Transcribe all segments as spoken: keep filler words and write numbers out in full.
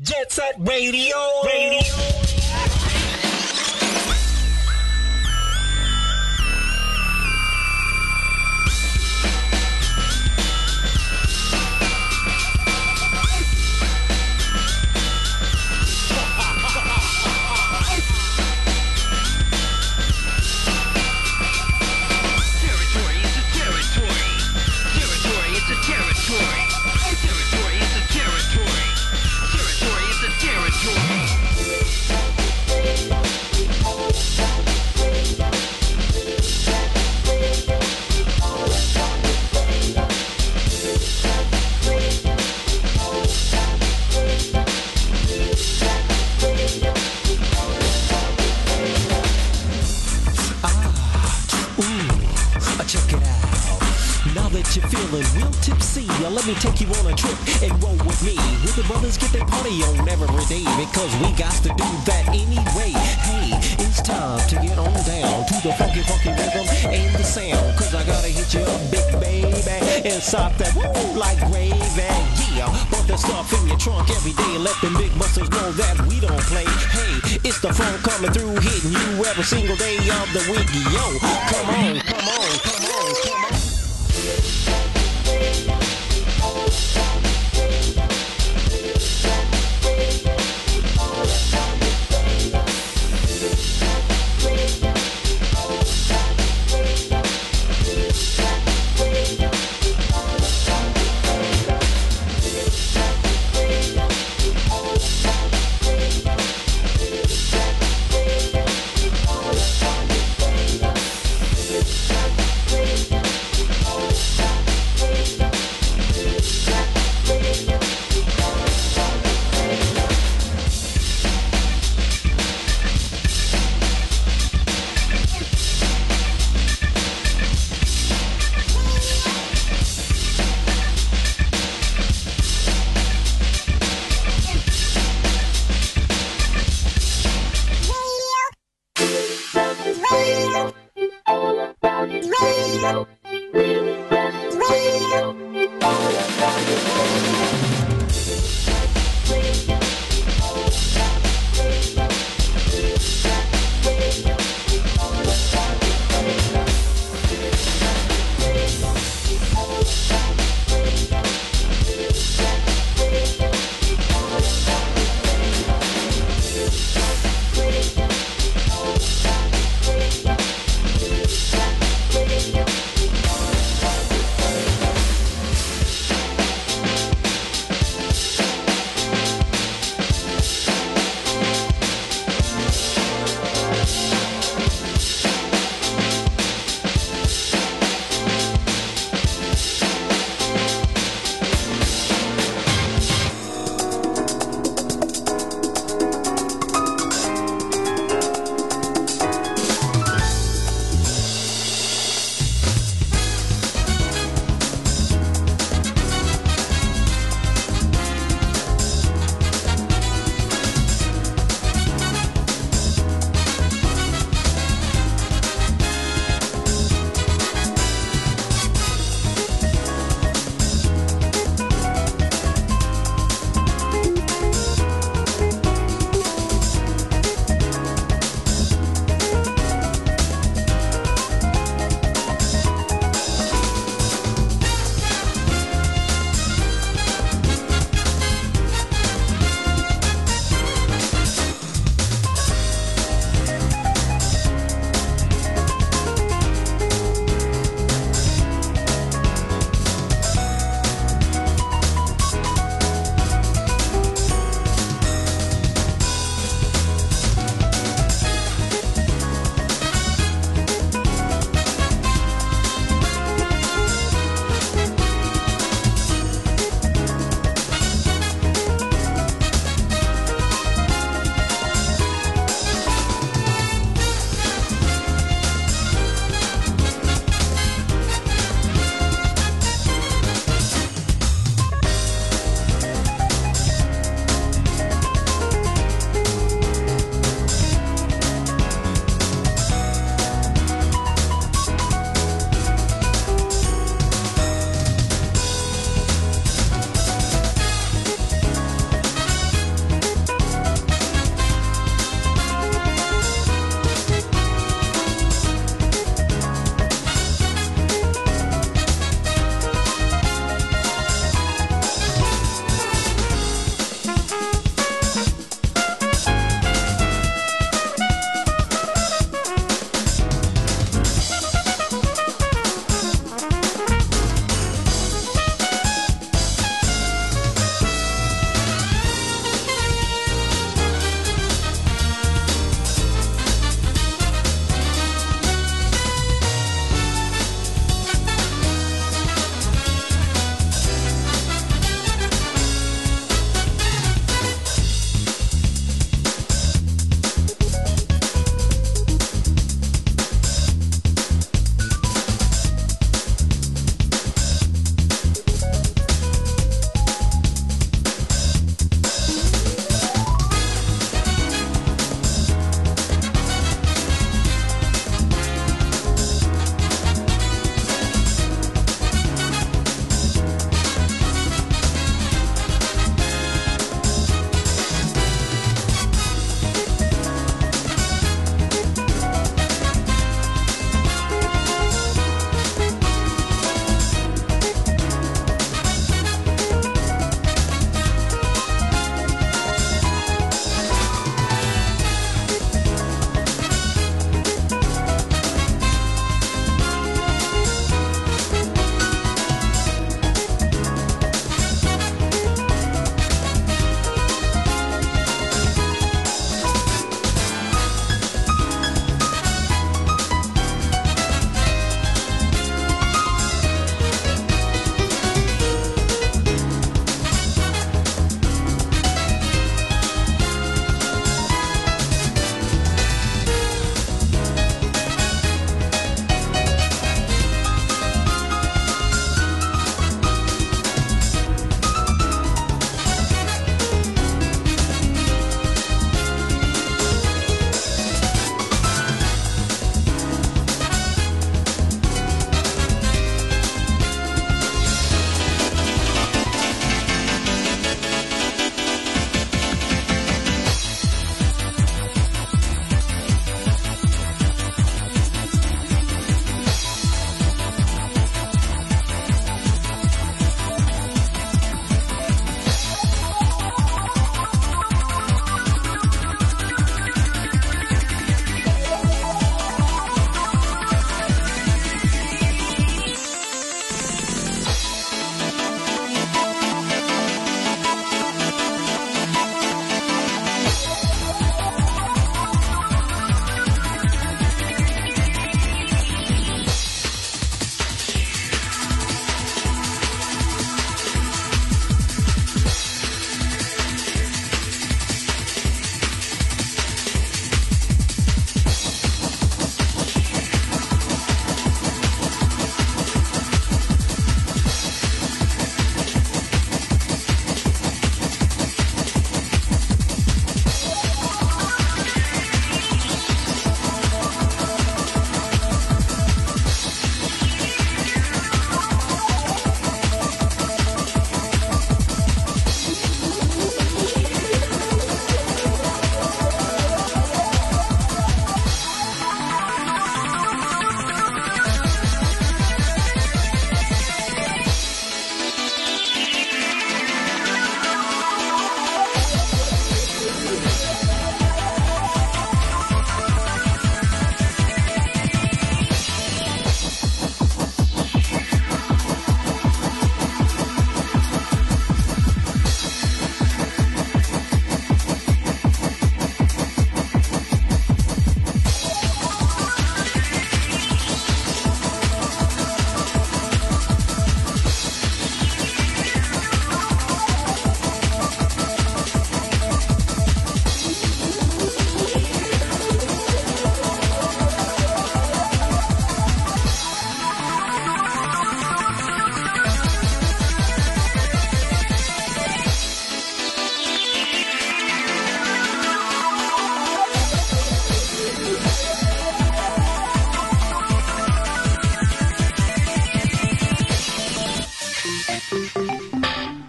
Jet Set Radio. Radio. Let me take you on a trip and roll with me. With the brothers get their party on every day, because we got to do that anyway. Hey, it's time to get on down to the funky, funky rhythm and the sound. Cause I gotta hit you up, big baby, and stop that woo like gravy. Yeah, put the stuff in your trunk every day. Let them big busters know that we don't play. Hey, it's the funk coming through, hitting you every single day of the week. Yo, come on, come on, come on, come on.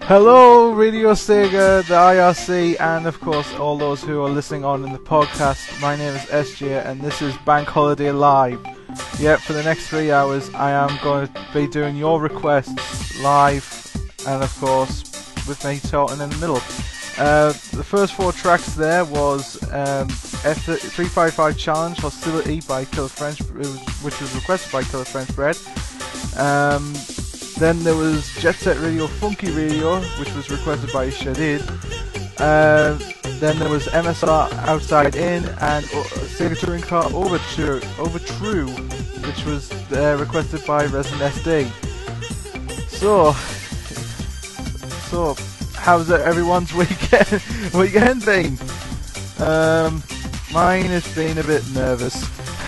Hello, Radio Sega, the I R C, and of course all those who are listening on in the podcast. My name is S J, and this is Bank Holiday Live. Yep, for the next three hours, I am going to be doing your requests live, and of course, with me talking in the middle. Uh, the first four tracks there was um, F three fifty-five Challenge Hostility by Killer French, which was requested by Killer French Bread. Um, then there was Jet Set Radio Funky Radio, which was requested by Shadid. Uh, then there was M S R Outside In and uh, Sega Touring Car Overture, Overtrue, which was uh, requested by Resident S D. So, so how's everyone's weekend weekend been? Um, mine has been a bit nervous,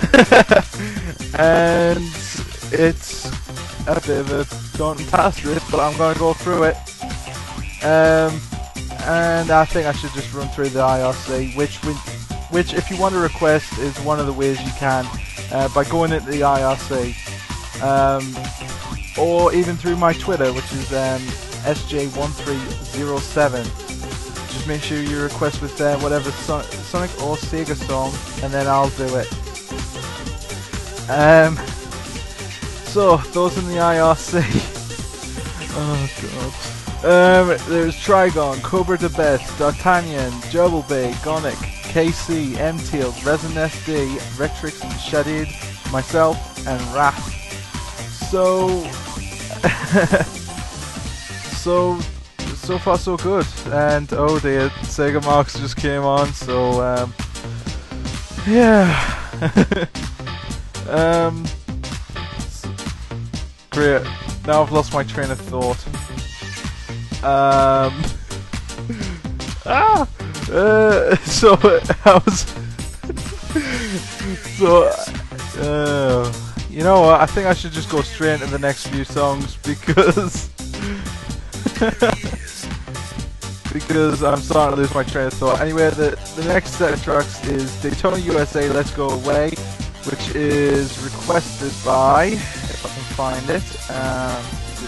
and it's a bit of a daunting task this, but I'm going to go through it. Um, and I think I should just run through the I R C, which, which, if you want to request, is one of the ways you can uh, by going into the I R C, um, or even through my Twitter, which is um, S J one three zero seven. Just make sure you request with uh, whatever Son Sonic or Sega song, and then I'll do it. Um, so, those in the I R C. Oh god. Um, there's Trigon, Cobra the Best, D'Artagnan, Gerbil Bay, Gonic, K C, M-Teal, Resin S D, Rectrix, Shadid, myself, and Raph. So, so, so far so good. And oh dear, Sega Marks just came on, so um, yeah. um, great. Now I've lost my train of thought. Um. ah. Uh, so how's so? Uh, you know what? I think I should just go straight into the next few songs because because I'm starting to lose my train of thought. Anyway, the the next set of tracks is Daytona U S A, Let's Go Away, which is requested by, if I can find it, um,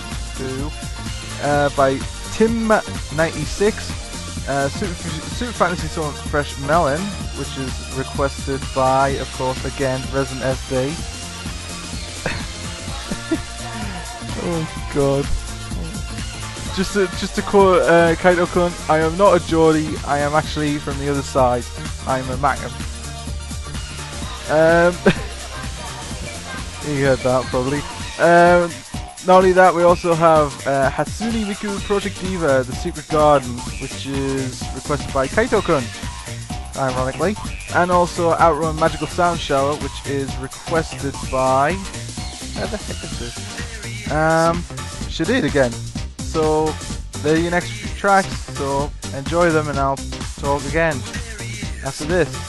uh, by Tim ninety-six, uh, Super, Super Fantasy Zone Fresh Melon, which is requested by, of course, again, Resin S D. Oh god. Just to, just to quote uh, Kaito-kun, I am not a Geordie, I am actually from the other side. I am a Macam. Um, you heard that probably. Um, not only that, we also have uh, Hatsune Miku Project Diva, The Secret Garden, which is requested by Kaito-kun, ironically. And also Outrun Magical Sound Shower, which is requested by... Where the heck is this? Um, Shadid again. So, they're your next few tracks, so enjoy them and I'll talk again after this.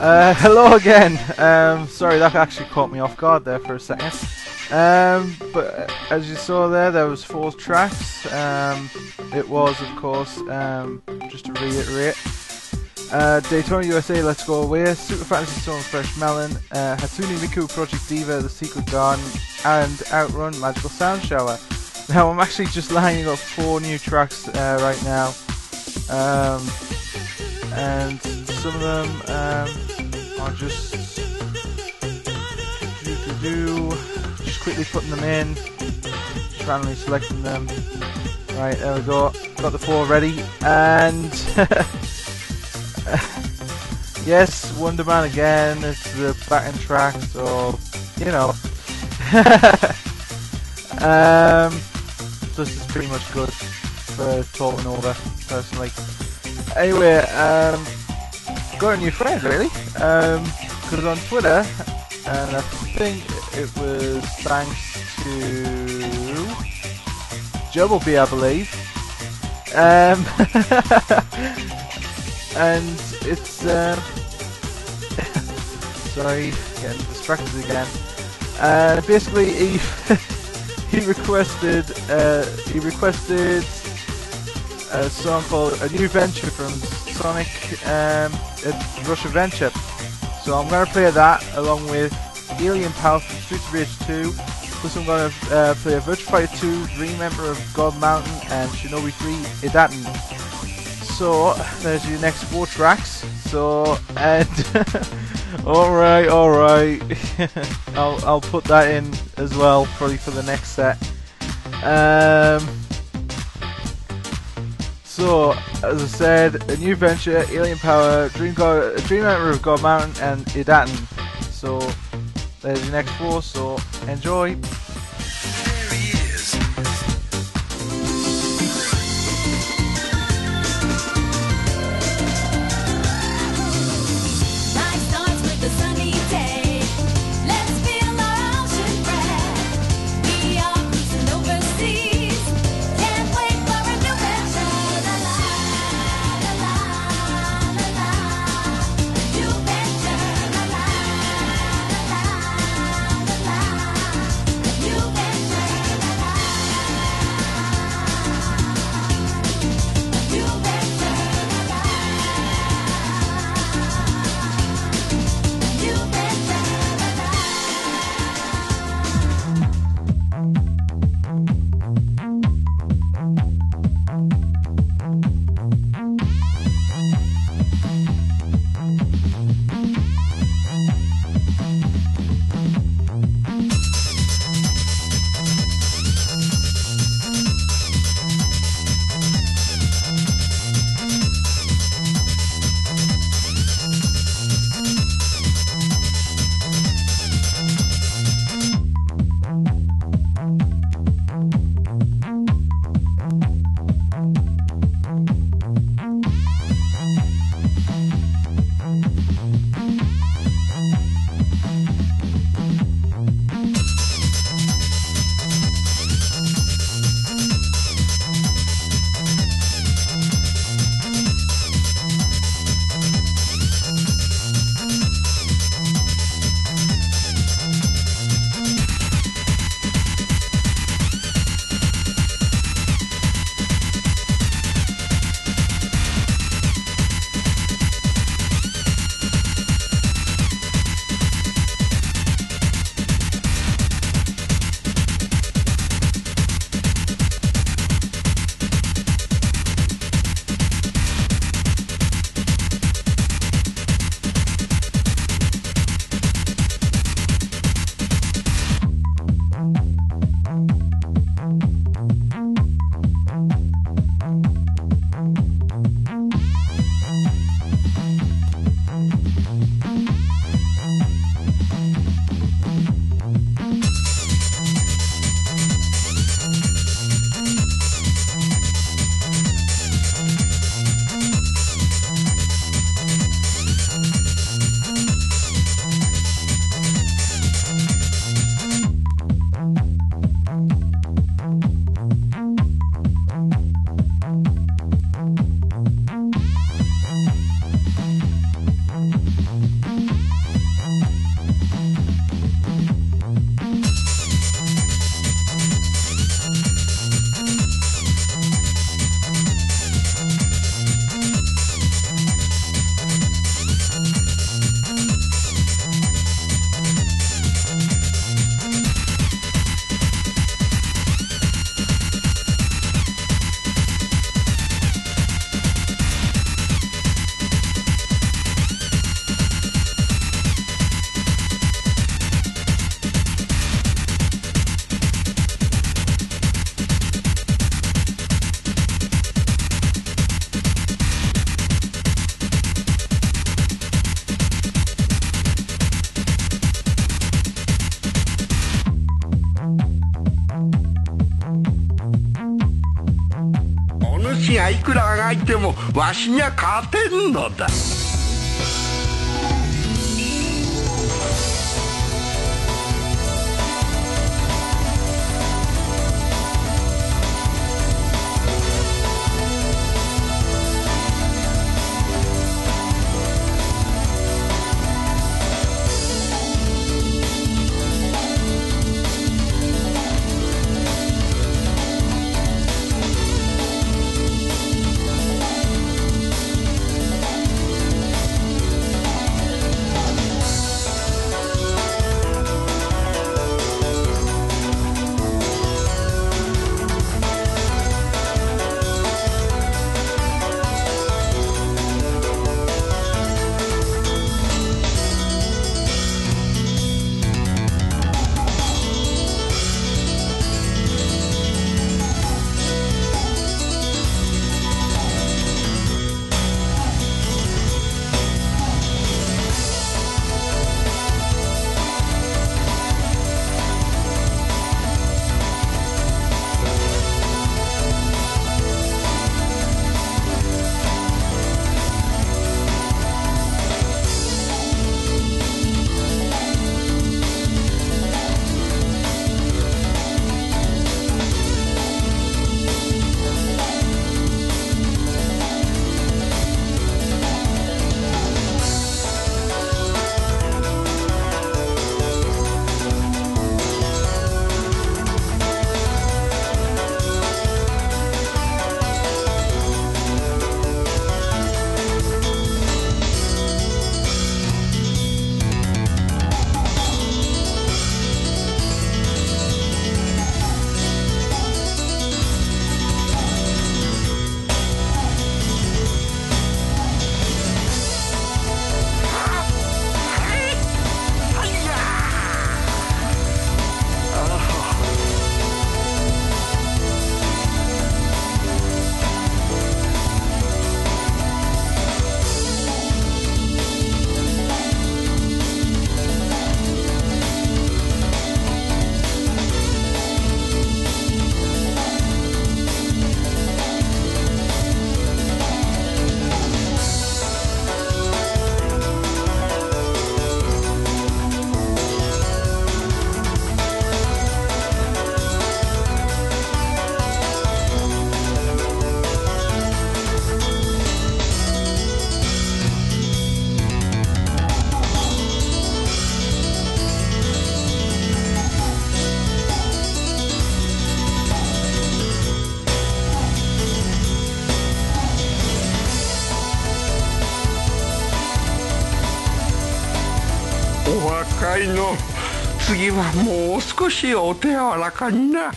Uh, hello again. Um, sorry, that actually caught me off guard there for a second. Um, but uh, as you saw there, there was four tracks. Um, it was, of course, um, just to reiterate, uh, Daytona U S A, Let's Go Away, Super Fantasy Storm, Fresh Melon, uh, Hatsune Miku, Project Diva, The Secret Garden, and Outrun, Magical Sound Shower. Now, I'm actually just lining up four new tracks uh, right now, um, and some of them um, are just do, do, do, just quickly putting them in, just randomly selecting them. Right, there we go. Got the four ready, and yes, Wonder Man again. It's the backing track, so you know. um. This is pretty much good for talking over, personally. Anyway, um, got a new friend, really. Um, because on Twitter, and I think it was thanks to Jobblebee, I believe. Um, and it's, um, sorry, getting distracted again. Uh, basically, he he requested uh, he requested a song called A New Venture from Sonic um, Rush Adventure. So I'm going to play that along with Alien Power from Streets of Rage two. Plus I'm going to uh, play Virtua Fighter two, Dream Emperor of God Mountain, and Shinobi three Idaten. So there's your next four tracks. So and alright, alright. I'll I'll put that in as well, probably for the next set. Um So as I said, A New Venture, Alien Power, Dream God, Dream Emperor of God Mountain, and Idaten. So there's your next four, so enjoy. いくらあがいてもわしにゃ勝てんのだ。お若いの、次はもう少しお手柔らかにな。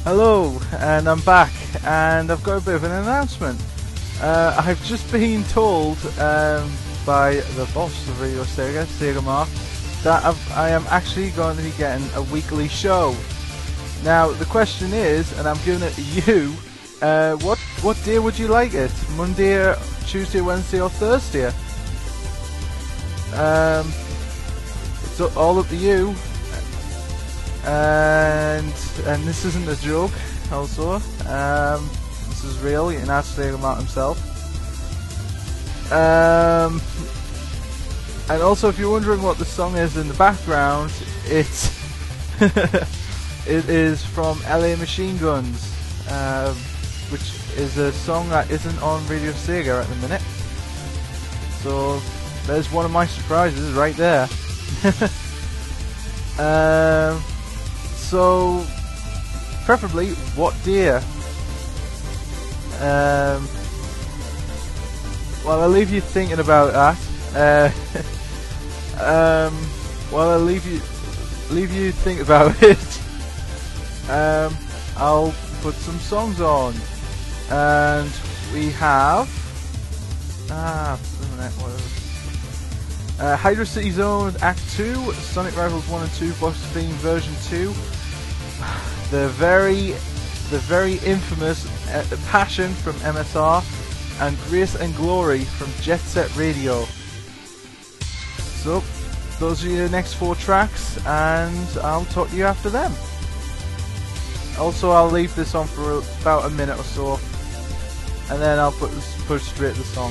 Hello, and I'm back, and I've got a bit of an announcement. Uh, I've just been told um, by the boss of Radio Sega, Sega Mark, that I've, I am actually going to be getting a weekly show. Now, the question is, and I'm giving it to you, uh, what what day would you like it? Monday, Tuesday, Wednesday, or Thursday? Um, it's all up to you. And and this isn't a joke. Also, um, this is real. You can ask Sega Mark himself. Um, and also, if you're wondering what the song is in the background, it's it is from L A Machine Guns, uh, which is a song that isn't on Radio Sega at the minute. So there's one of my surprises right there. um. So, preferably, what day? Um, well, I'll leave you thinking about that. Uh, um, well, I'll leave you leave you think about it. Um, I'll put some songs on, and we have ah, a minute, what is it? Uh, Hydra City Zone Act two, Sonic Rivals one and two, Boss Theme version two. The very, the very infamous uh, Passion from M S R, and Grace and Glory from Jet Set Radio. So, those are your next four tracks, and I'll talk to you after them. Also, I'll leave this on for about a minute or so, and then I'll put push straight to the song.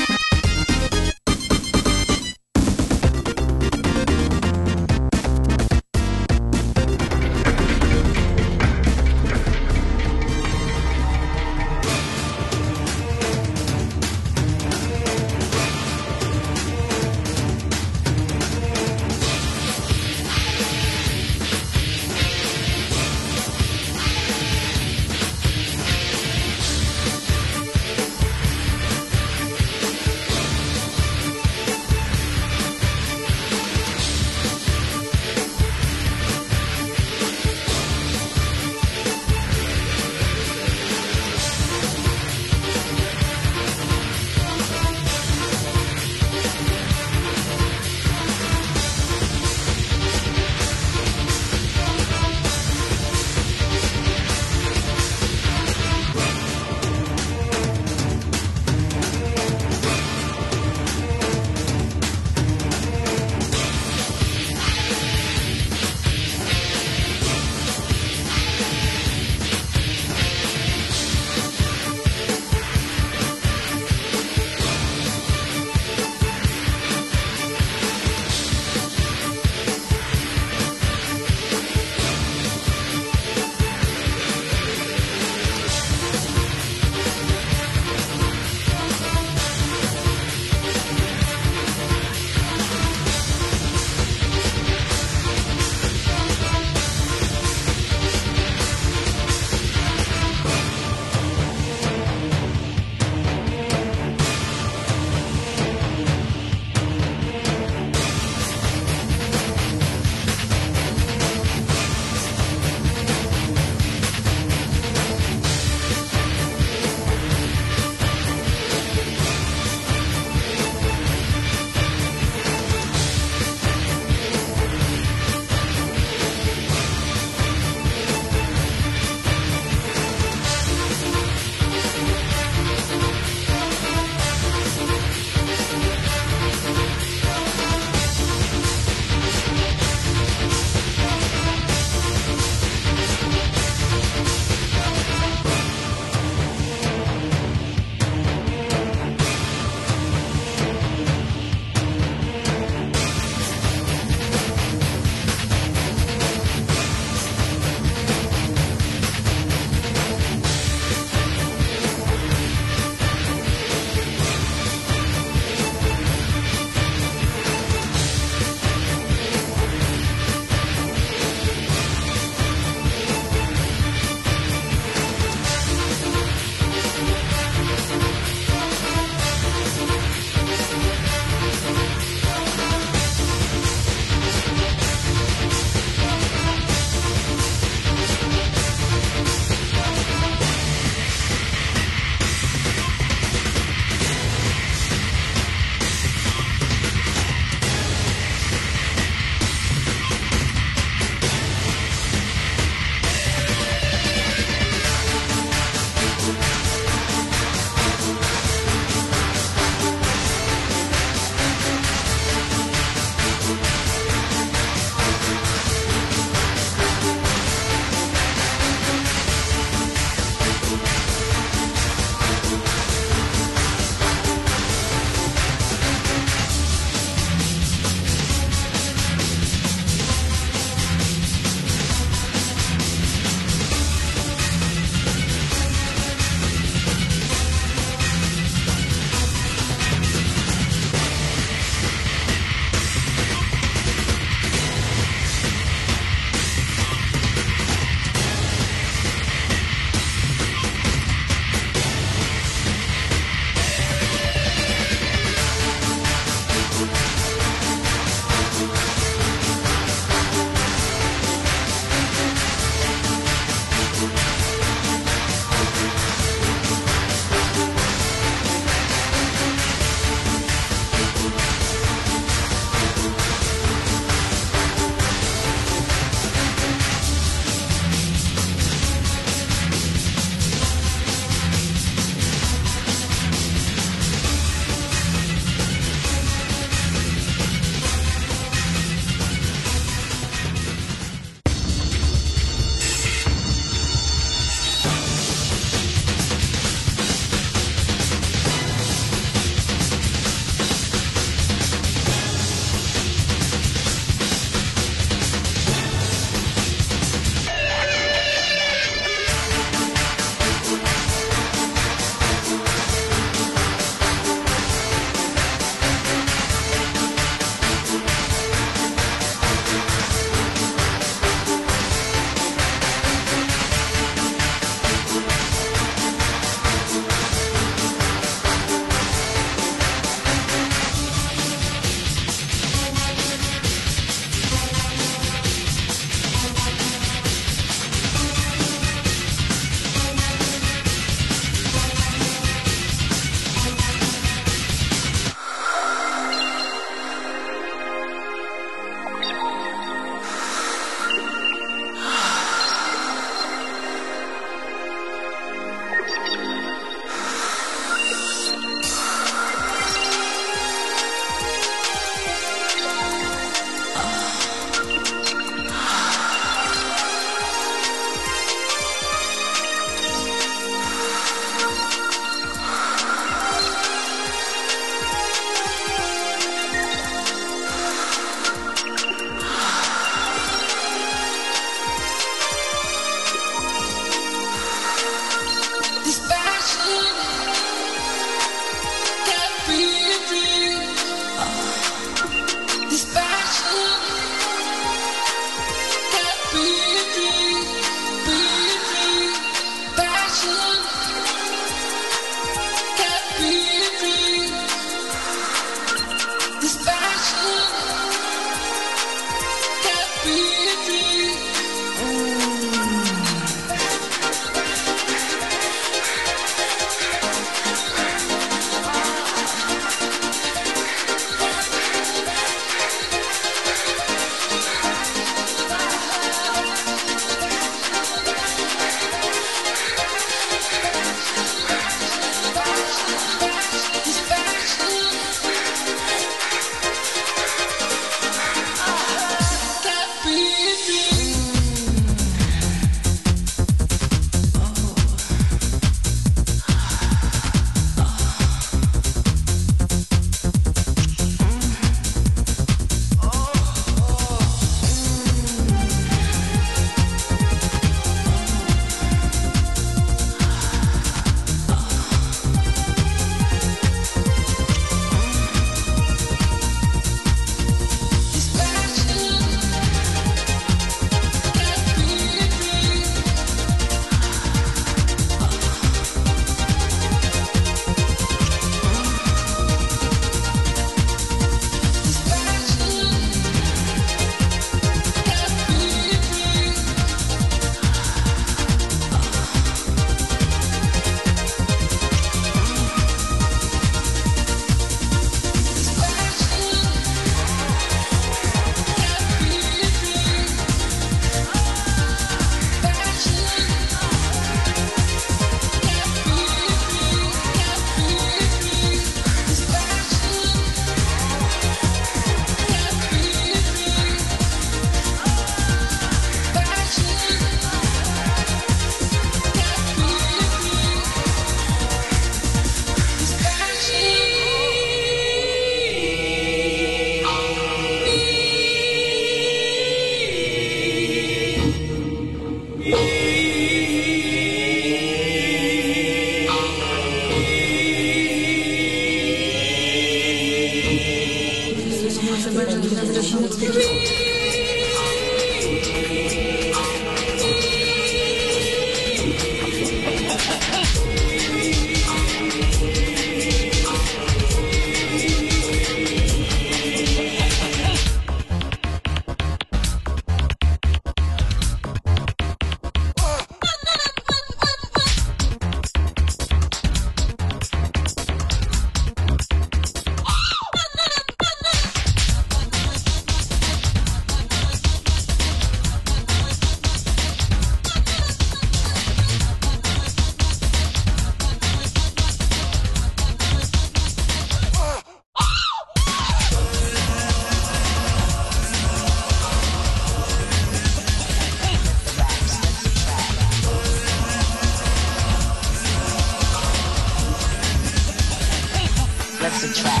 Flips the track.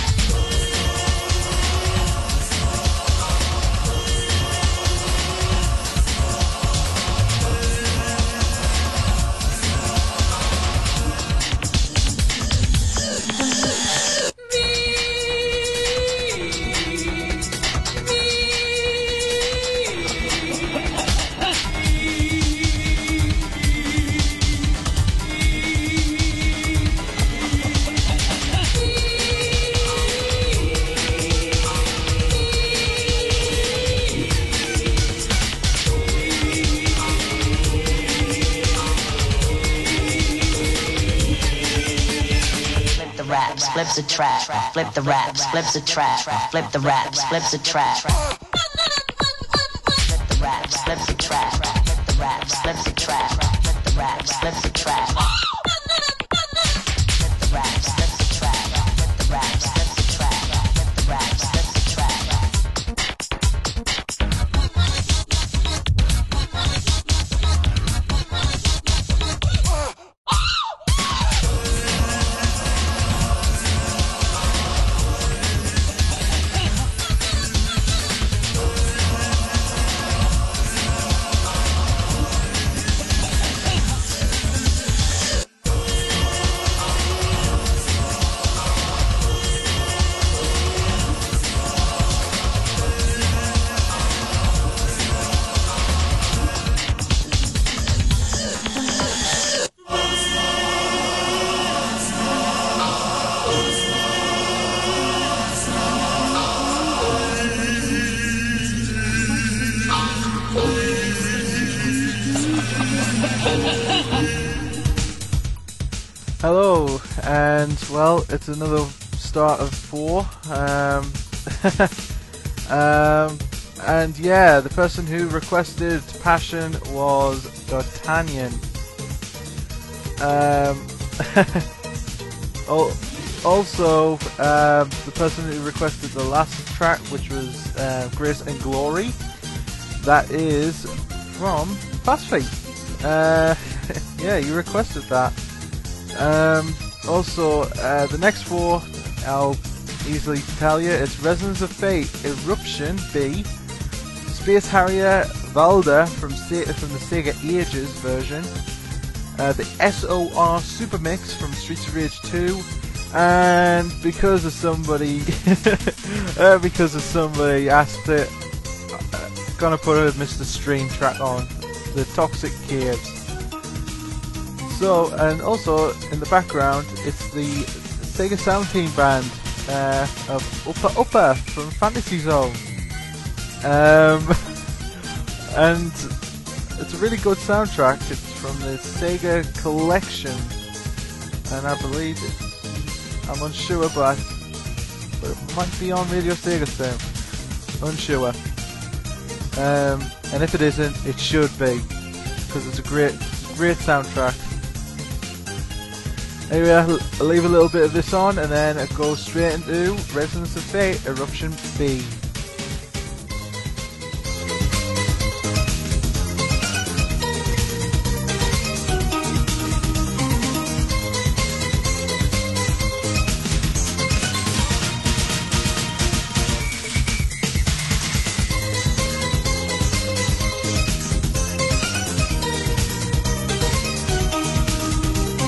Raps, flips the track, flip the raps, flips the track, flip the raps, flips the track. Flip the raps, flips the track, flip the raps, flips the track, flip the raps, flips the track. Flip the raps, flips the track, flip the raps, flips the track, flip the raps, flips the track. Hello, and well, it's another start of four. Um, um, and yeah, the person who requested Passion was D'Artagnan. Um, also, um, the person who requested the last track, which was uh, Grace and Glory, that is from Fast Fate. Uh, yeah, you requested that. Um, also, uh, the next four, I'll easily tell you, it's Resonance of Fate, Eruption B, Space Harrier Valda from, Se from the Sega Ages version, uh, the S O R Super Mix from Streets of Rage two, and because of somebody, uh, because of somebody asked it, uh, gonna put a Mister Stream track on, the Toxic Caves. So, and also in the background, it's the Sega Sound Team band uh, of Uppa Uppa from Fantasy Zone. Um, and it's a really good soundtrack. It's from the Sega Collection, and I believe it, I'm unsure, but, but it might be on Radio Sega soon. Unsure. Um, and if it isn't, it should be, because it's a great, great soundtrack. Anyway, I'll, I'll leave a little bit of this on and then it goes straight into Resonance of Fate, Eruption B.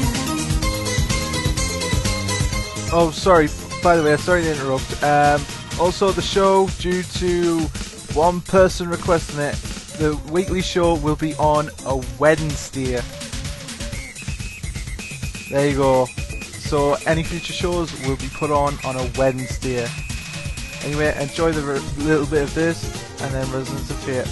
Oh, sorry, by the way, sorry to interrupt. Um, Also, the show, due to one person requesting it, the weekly show will be on a Wednesday. There you go. So any future shows will be put on on a Wednesday. Anyway, enjoy the r- little bit of this, and then Resonance of Fate.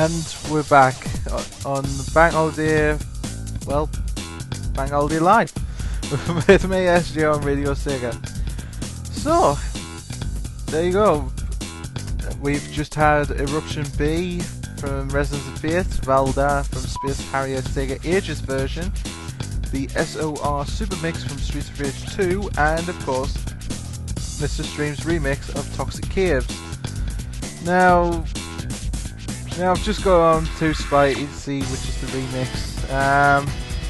And we're back on Bank Holiday, well, Bank Holiday Live with me, S J, on Radio Sega. So, there you go. We've just had Eruption B from Resonance of Fate, Valda from Space Harrier Sega Ages version, the S O R Super Mix from Streets of Rage two, and of course, Mister Stream's remix of Toxic Caves. Now, now I've just got on to Spidey to see which is the remix. Um,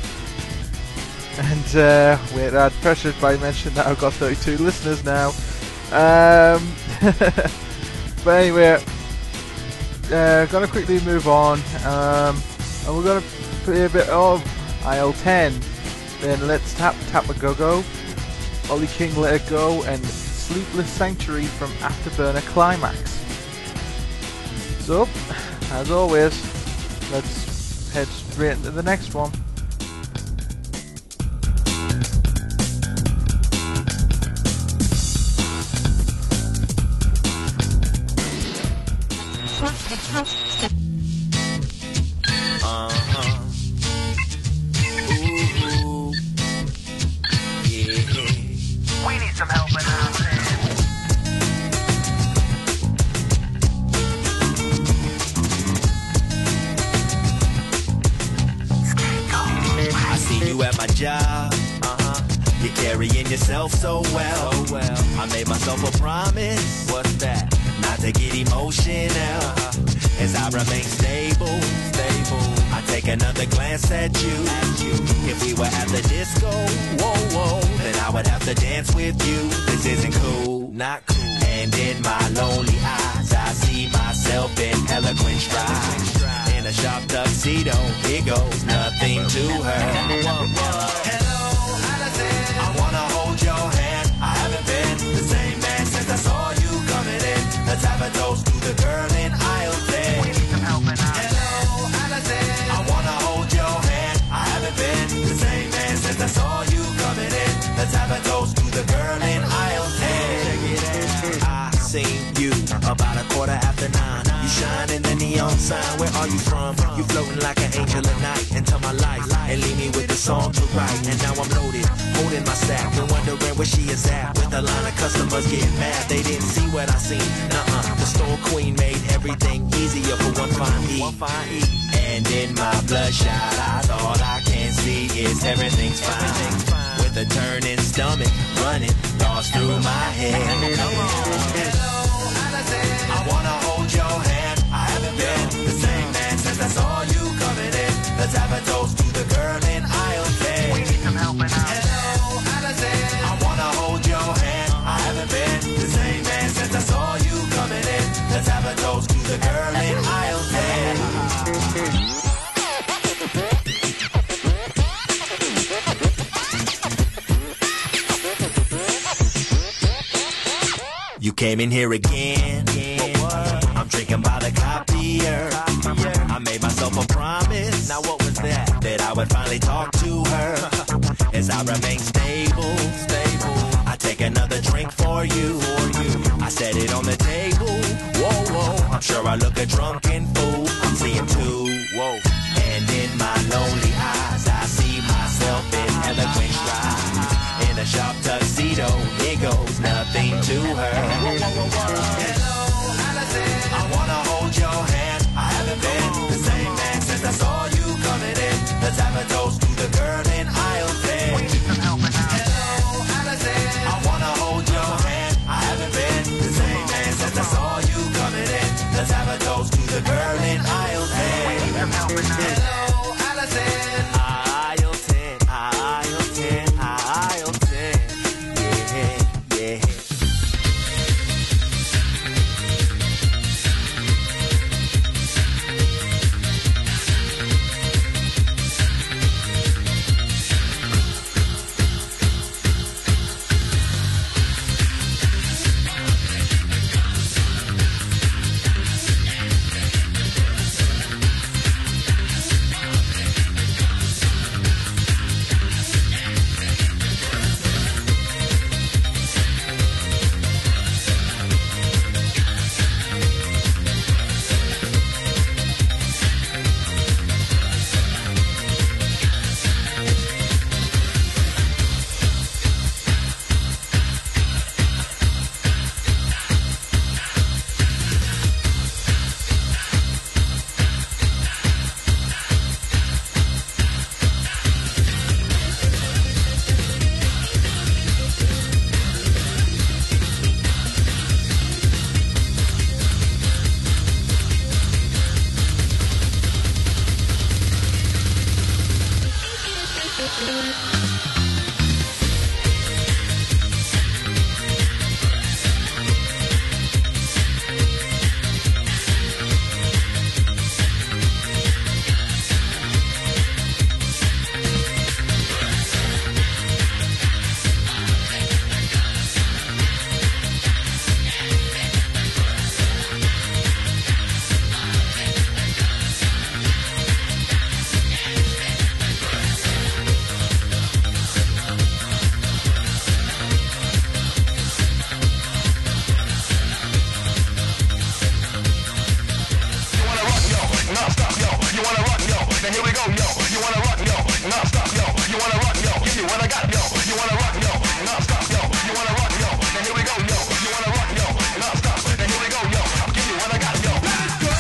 and uh, wait, I'm pressured by mentioning that I've got thirty-two listeners now. Um, but anyway, uh, gonna quickly move on, um, and we're gonna play a bit of I L ten. Then Let's Tap Tap a Go Go, Ollie King Let It Go, and Sleepless Sanctuary from Afterburner Climax. So, as always, let's head straight into the next one. Uh-huh. Ooh, yeah. We need some help in our I see you at my job. Uh-huh. You're carrying yourself so well. So well. I made myself a promise. What's that? Not to get emotional. Uh-huh. As I remain stable, stable. I take another glance at you. At you. If we were at the disco, whoa, whoa, then I would have to dance with you. This isn't cool, not cool. And in my lonely eyes, I see myself in eloquent stride. In a sharp tuxedo, here goes nothing to her. Hello, Allison. I wanna hold your hand. I haven't been the same man since I saw you coming in. Let's have a toast to the girl in aisle ten. We need some help in our Hello, Allison. I wanna hold your hand. I haven't been the same man since I saw you coming in. Let's have a toast to the girl in aisle ten. I seen you about a quarter after nine. You shine in the neon sign. Where are you from? You floating like an angel at night into my life and leave me with a song to write. And now I'm loaded, holding my sack and wondering where she is at. With a line of customers getting mad, they didn't see what I seen. Nuh-uh, the store queen made everything easier for one fine E. And in my bloodshot eyes, all I can see is everything's fine. With a turning stomach, running thoughts through my head. Hello, Allison. I wanna hold your hand. I haven't been the same man since I saw you coming in. Let's have a toast to the girl in aisle ten. We need some help in our Hello, Allison. I wanna hold your hand. I haven't been the same man since I saw you coming in. Let's have a toast to the girl in aisle ten. You came in here again. I'm drinking by the copier. I made myself a promise. Now what was that? That I would finally talk to her. As I remain stable, stable. I take another drink for you. I set it on the table. Whoa, whoa. I'm sure I look a drunken fool. I'm seeing two. Whoa. And in my lonely eyes, I see myself in eloquent stride. In a sharp tuxedo, here goes nothing to her. Hello, Allison. I wanna hold your hand. I haven't been the same man since I saw you coming in. Let's have a toast to the girl in aisle ten. We need some help in our Hello, Allison. I wanna hold your hand. I haven't been the same man since I saw you coming in. Let's have a toast to the girl in aisle ten. We need some help in our Hello, Allison. Aisle ten, aisle ten, aisle ten. Yeah, yeah. Then here we go, yo. You wanna rock, yo? Non-stop, yo. You wanna rock, yo? Give me what I got, yo. You wanna rock, yo? Non-stop, yo. You wanna rock, yo? Then here we go, yo. You wanna rock, yo? Non-stop. Then here we go, yo. I'll give you what I got, yo. Let it go.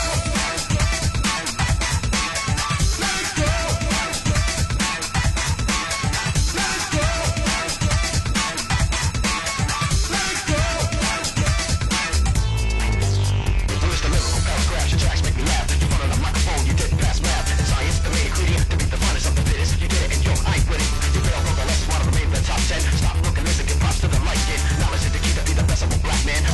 Let it go. Let it go. Let it go. Well, it's the lyrical power crash. Your tracks make me laugh. You front of the microphone, you didn't pass math. And science, the main ingredient to beat the finest of the fittest. You did it and yo, I ain't with it. You fail, broke the less, wanna remain the top ten. Stop looking, listen, give props to the light skin. Knowledge is the key to be the best of a black man.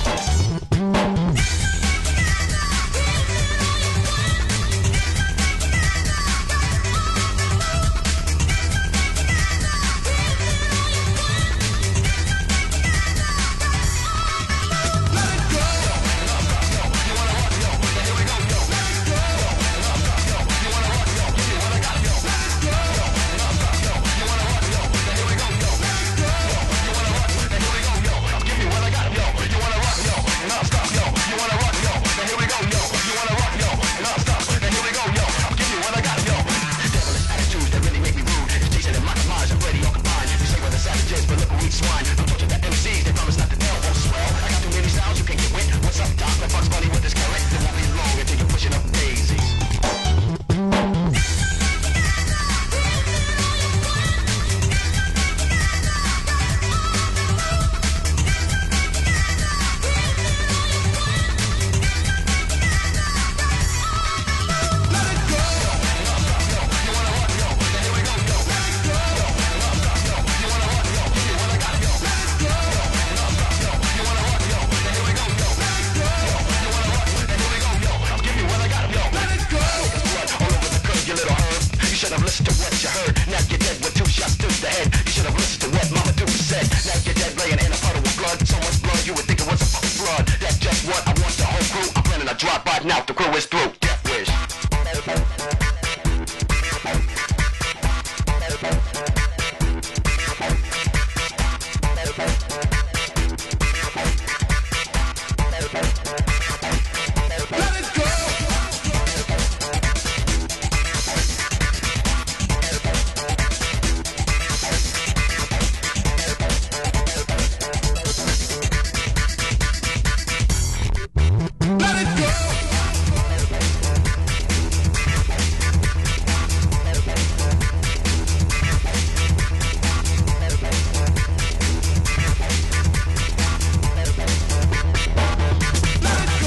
Drop right now, the crew is through. Death wish. Let it go. Let it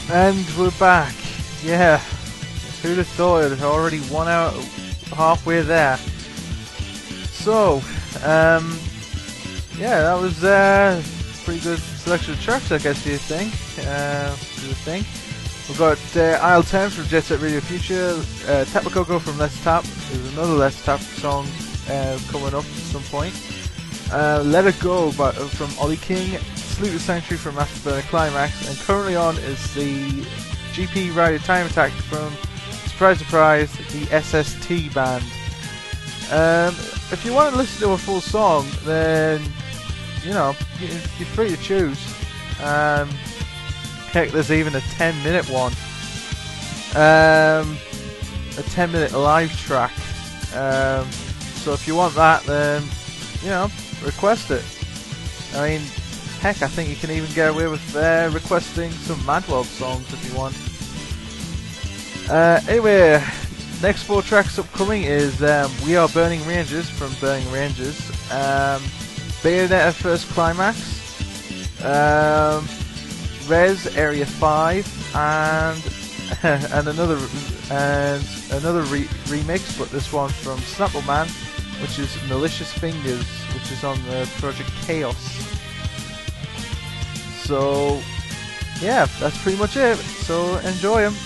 And we're back. Yeah. Who'd have thought it? Already one hour, halfway there. So, um, yeah, that was uh, pretty good selection of tracks, I guess, do you think? Uh, do you think? We've got uh, Aisle ten from Jet Set Radio Future, uh, Tapacoco from Let's Tap. There's another Let's Tap song uh, coming up at some point. Uh, Let It Go by, uh, from Ollie King, Salute the Sanctuary from Afterburner Climax, and currently on is the G P Radio Time Attack from, surprise surprise, the S S T Band. Um, if you want to listen to a full song, then, you know, you're free to choose. Um, heck, there's even a ten minute one. Um, a ten minute live track. Um, so if you want that, then, you know, request it. I mean, heck, I think you can even get away with uh, requesting some Mad World songs if you want. Uh, anyway, next four tracks upcoming is um, We Are Burning Ranges from Burning Ranges, um, Bayonetta First Climax, um, Res Area five, and and another and another re- remix, but this one from Snapple Man, which is Malicious Fingers, which is on the Project Chaos. So, yeah, that's pretty much it. So enjoy them.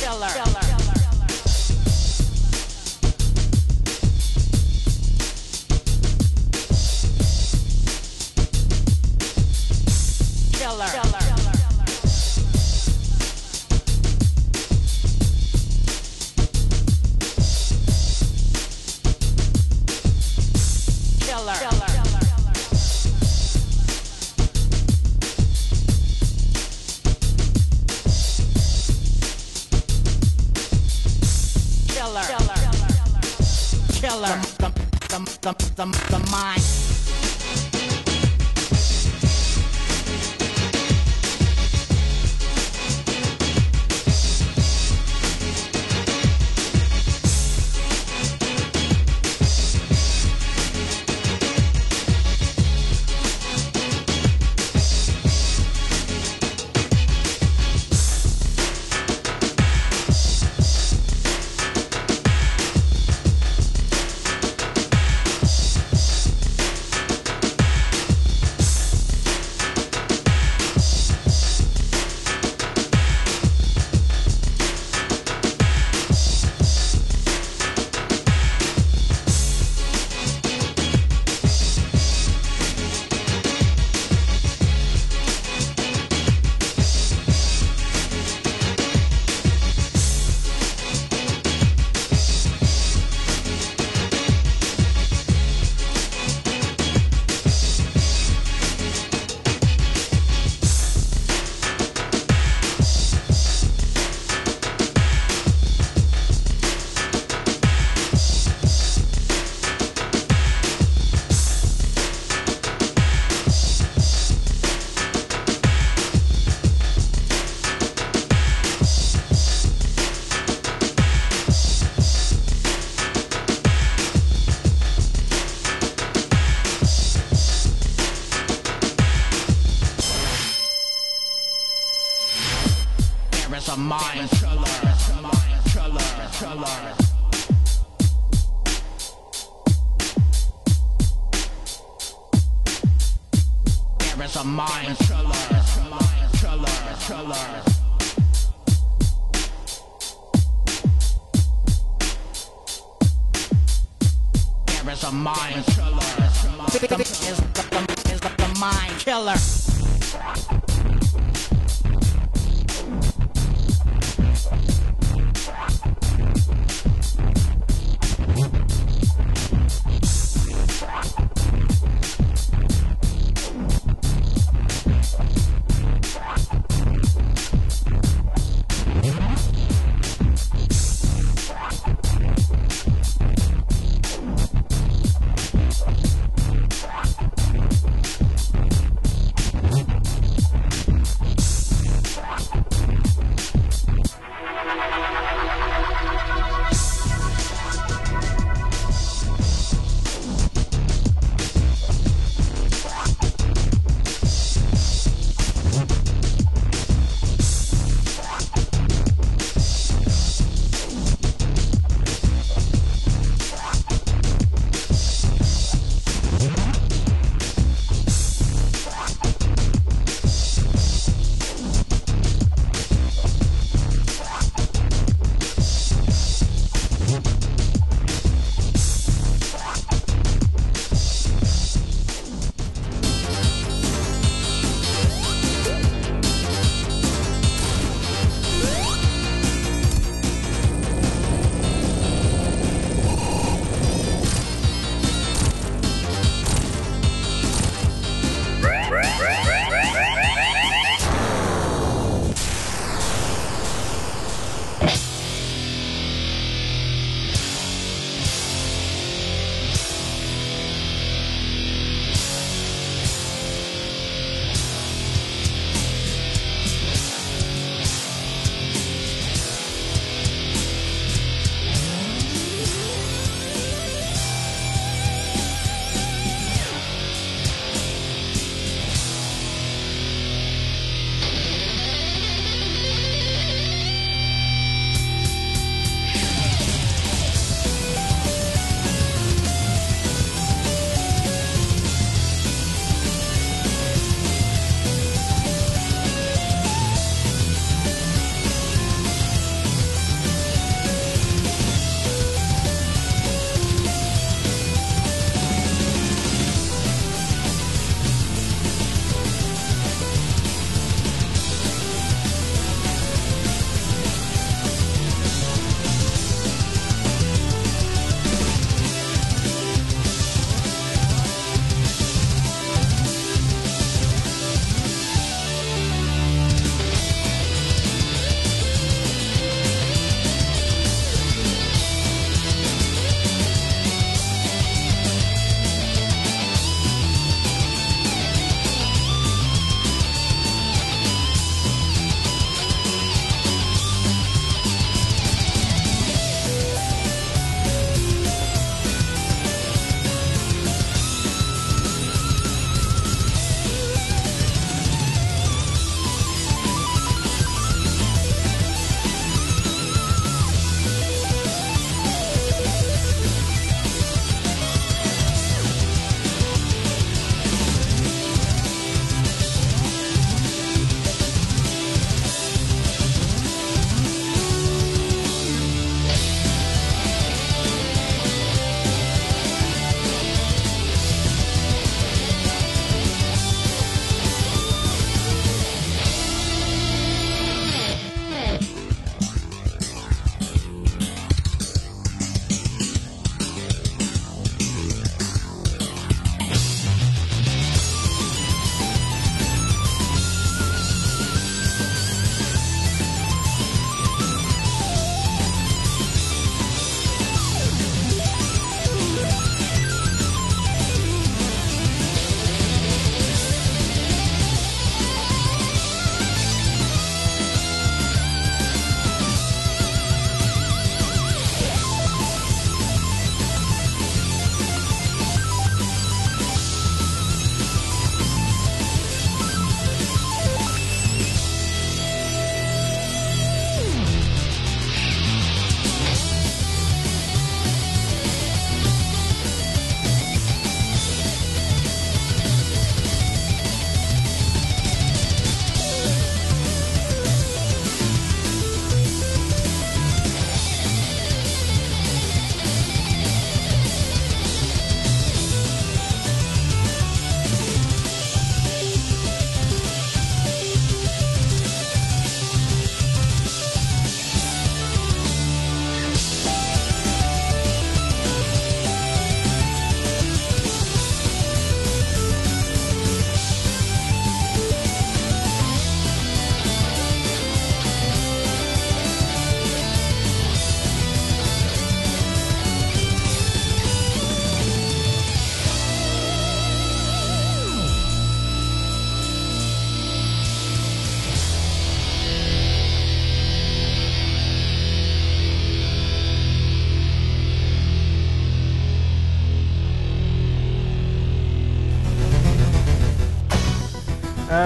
There's a mind killer, mind killer, killer. There is a mind killer, mind killer, killer. There is a mind killer. Is the, is the, the mind killer.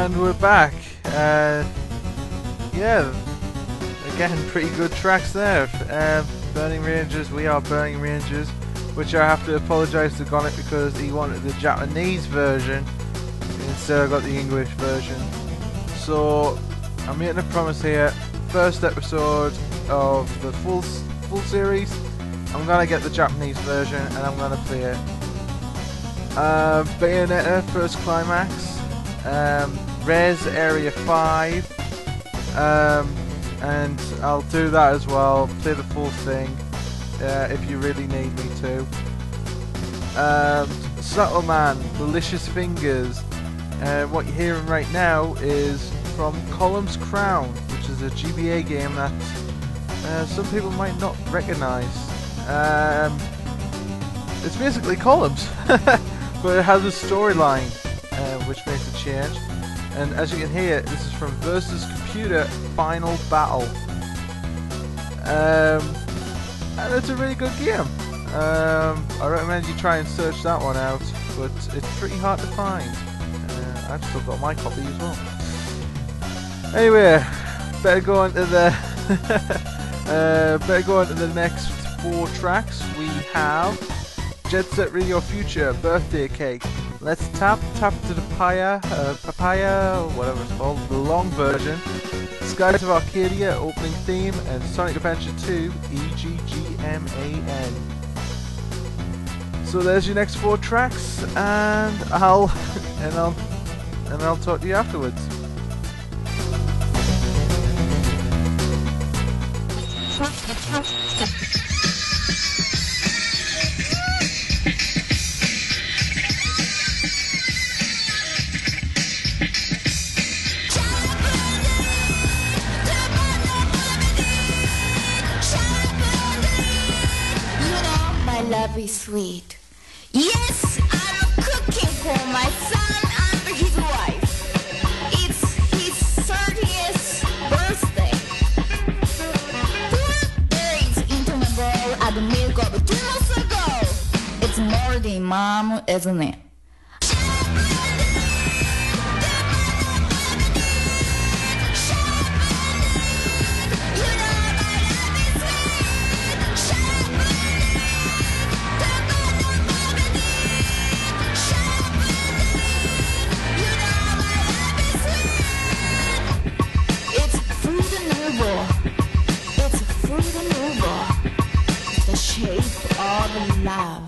And we're back. Uh, yeah, again, pretty good tracks there. Uh, Burning Rangers, We Are Burning Rangers, which I have to apologise to Gonnet because he wanted the Japanese version instead I got the English version. So I'm making a promise here. First episode of the full full series, I'm gonna get the Japanese version and I'm gonna play it. Uh, Bayonetta First Climax, um, Res Area five, um, and I'll do that as well. Play the full thing uh, if you really need me to. Um, Subtle Man, Malicious Fingers. Uh, what you're hearing right now is from Columns Crown, which is a G B A game that uh, some people might not recognise. Um, it's basically Columns, but it has a storyline uh, which makes a change. And as you can hear, this is from Versus Computer Final Battle. Um, and it's a really good game. Um, I recommend you try and search that one out, but it's pretty hard to find. Uh, I've still got my copy as well. Anyway, better go on to the uh, better go on to the next four tracks. We have Jet Set Radio Future, Birthday Cake, Let's Tap, Tap to the Papaya, uh, Papaya, whatever it's called, the long version, Skies of Arcadia, opening theme, and Sonic Adventure two, E G G M A N. So there's your next four tracks, and I'll and I'll and I'll talk to you afterwards. Love is sweet. Yes, I'm cooking for my son and his wife. It's his thirtieth birthday. Four berries into my bowl at the milk of two months ago. It's more than mom, isn't it? Of love.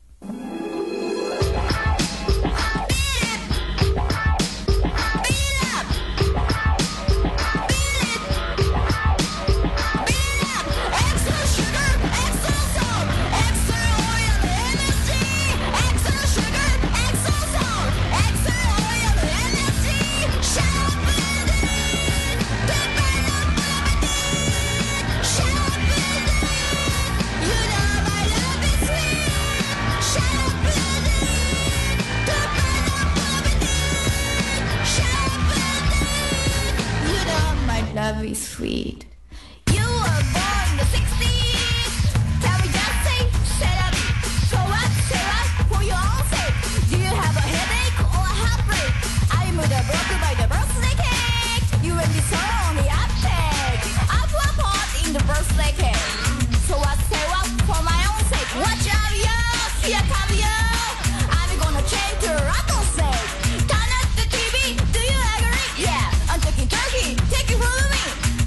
Love is sweet. You were born in the sixties. Can we just say, set up? So what, set up for your own sake? Do you have a headache or a heartbreak? I'm broken by the birthday cake. You and me so on the uptake. I put a pot in the birthday cake. So what, say what for my own sake? Watch out, yo, here come yo. I'm gonna change your rattle sake. Turn up the T V, do you agree? Yeah, I'm taking turkey, take it from me.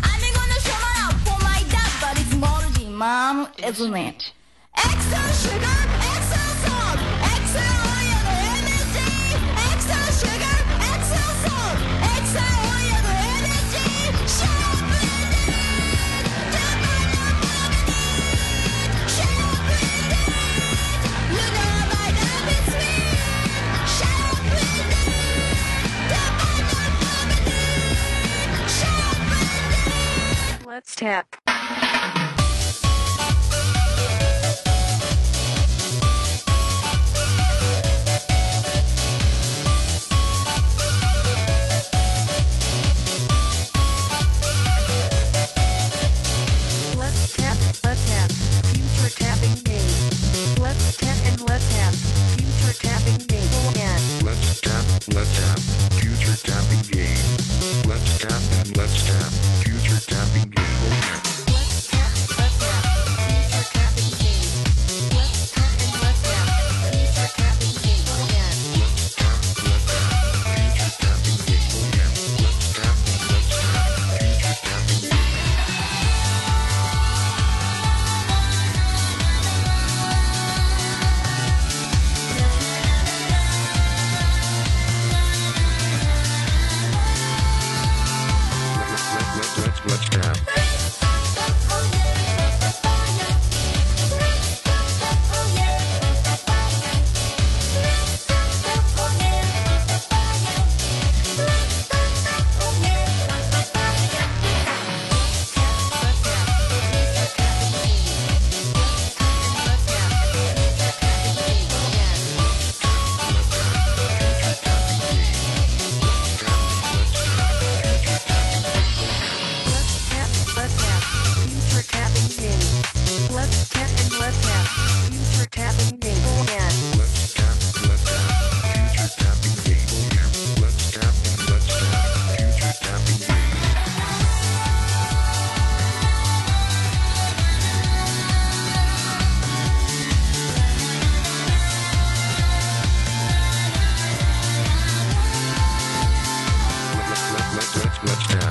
Mom, isn't it? Extra sugar, extra salt, extra oil, M S G. Extra sugar, extra salt, extra oil, M S G. Shop it, shop it. You know my love is sweet. Shop it, shop it. Let's tap. Let's tap, let's tap, future tapping game. Future tapping game. Let's tap and let's tap. Future tapping game. Go ahead. Let's tap, let's tap, future tapping game. Yeah. Let's tap, let's tap, future tapping game. Let's, let's, let's tap.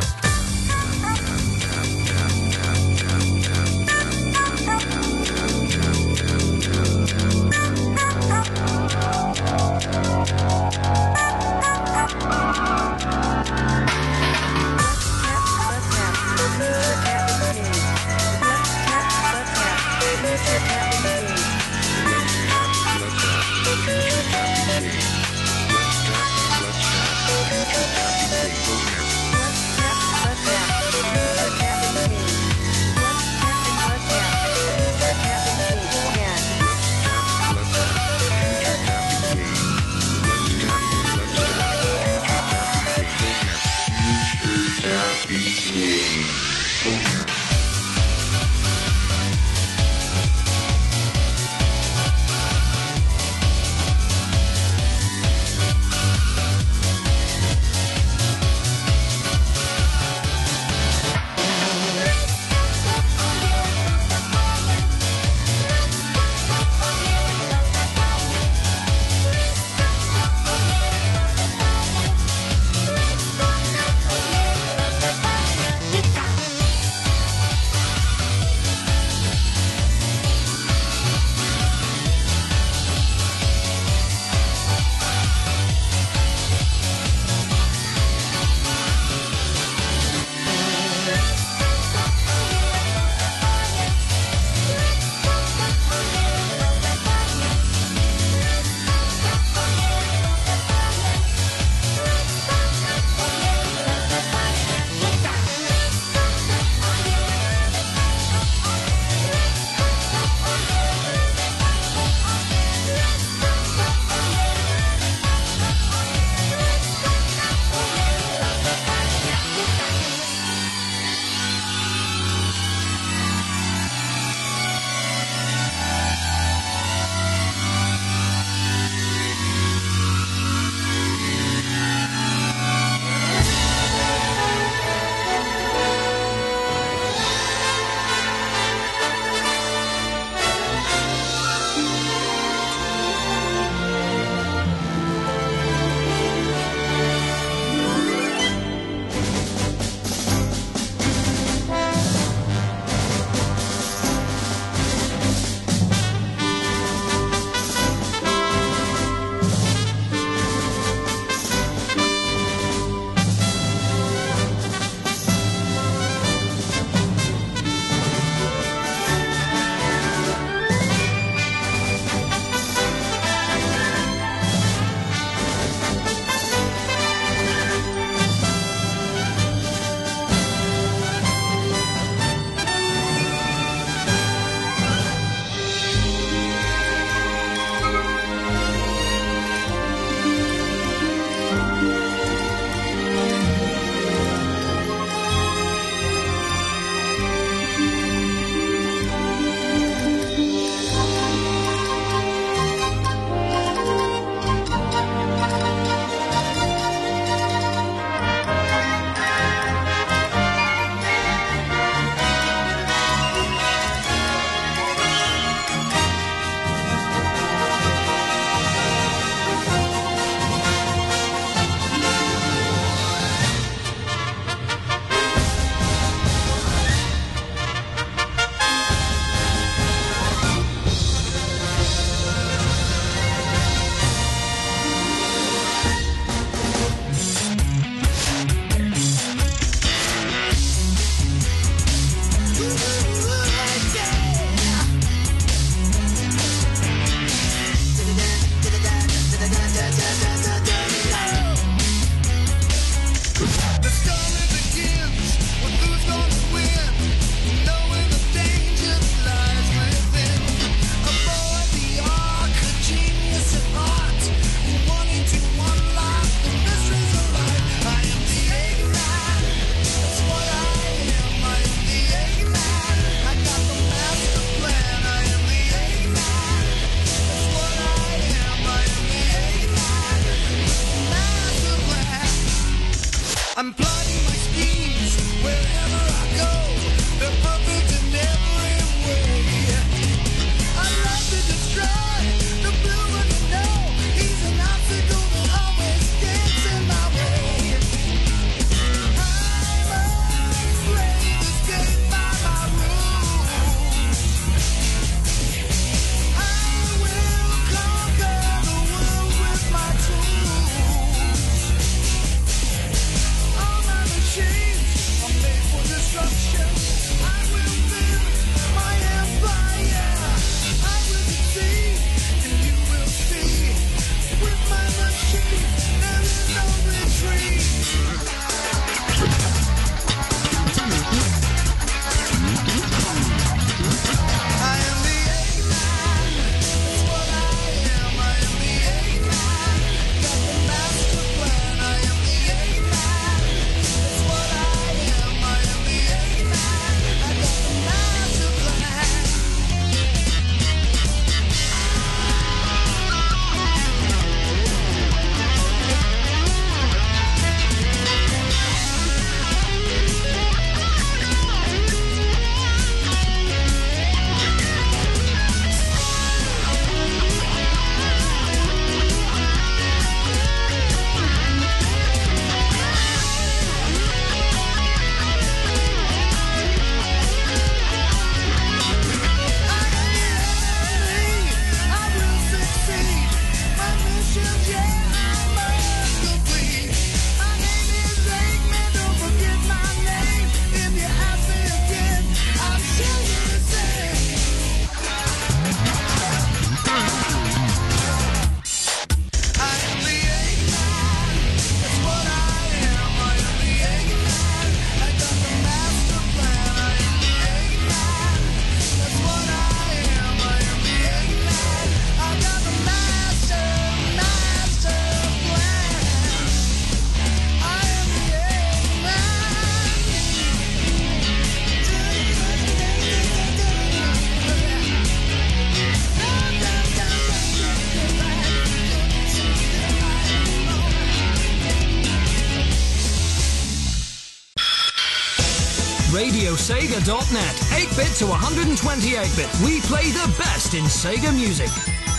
Sega dot net. eight bit to one hundred twenty-eight bit. We play the best in Sega music.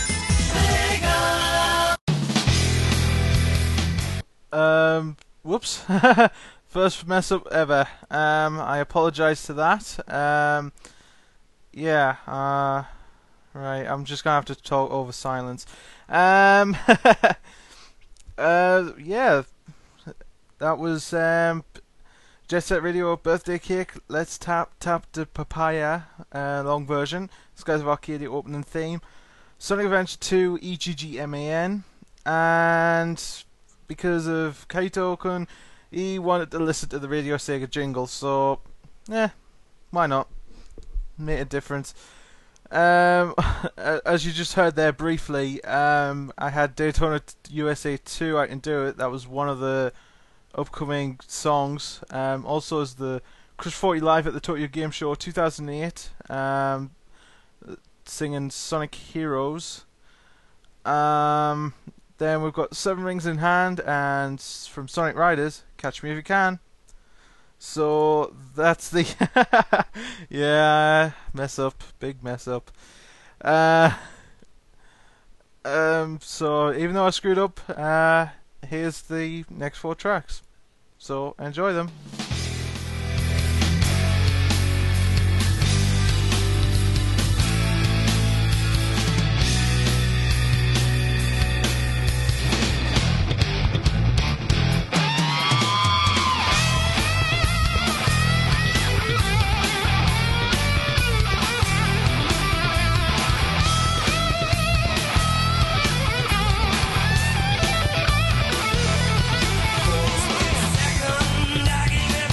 Um, whoops. First mess up ever. Um, I apologise to that. Um, yeah, uh, right, I'm just gonna have to talk over silence. Um, uh, yeah, that was, um, Jet Set Radio Birthday Cake, Let's Tap Tap the Papaya, uh, long version, Skies of Arcadia opening theme, Sonic Adventure two E G G M A N, and because of Kaito-kun, he wanted to listen to the Radio Sega jingle, so, yeah, why not? Made a difference. Um, as you just heard there briefly, um, I had Daytona U S A two, I Can Do It, that was one of the upcoming songs. Um, also as the Crush forty Live at the Tokyo Game Show two thousand eight, um, singing Sonic Heroes. Um, then we've got Seven Rings in Hand, and from Sonic Riders, Catch Me If You Can. So that's the yeah, mess up, big mess up. Uh, um, so even though I screwed up, uh, here's the next four tracks. So enjoy them. Second, I give it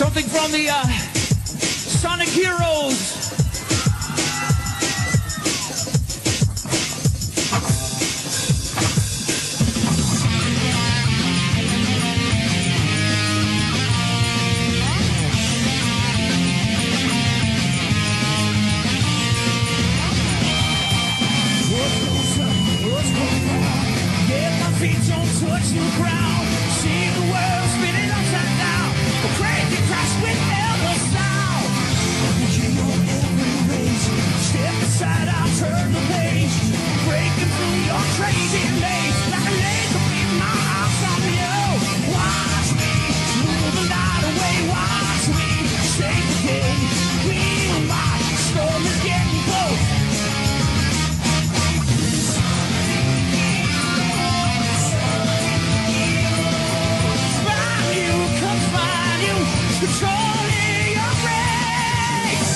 Something from the uh, Sonic Heroes. Touch the ground, see the world spinning upside down. A crazy crash with elbow sound. You know every race, step aside, I'll turn the page. Breaking through your crazy maze, like a laser beam, my arms on you. Watch me, move the night away. Watch me, save the day. We will march, the storm is getting close. Controlling your brakes.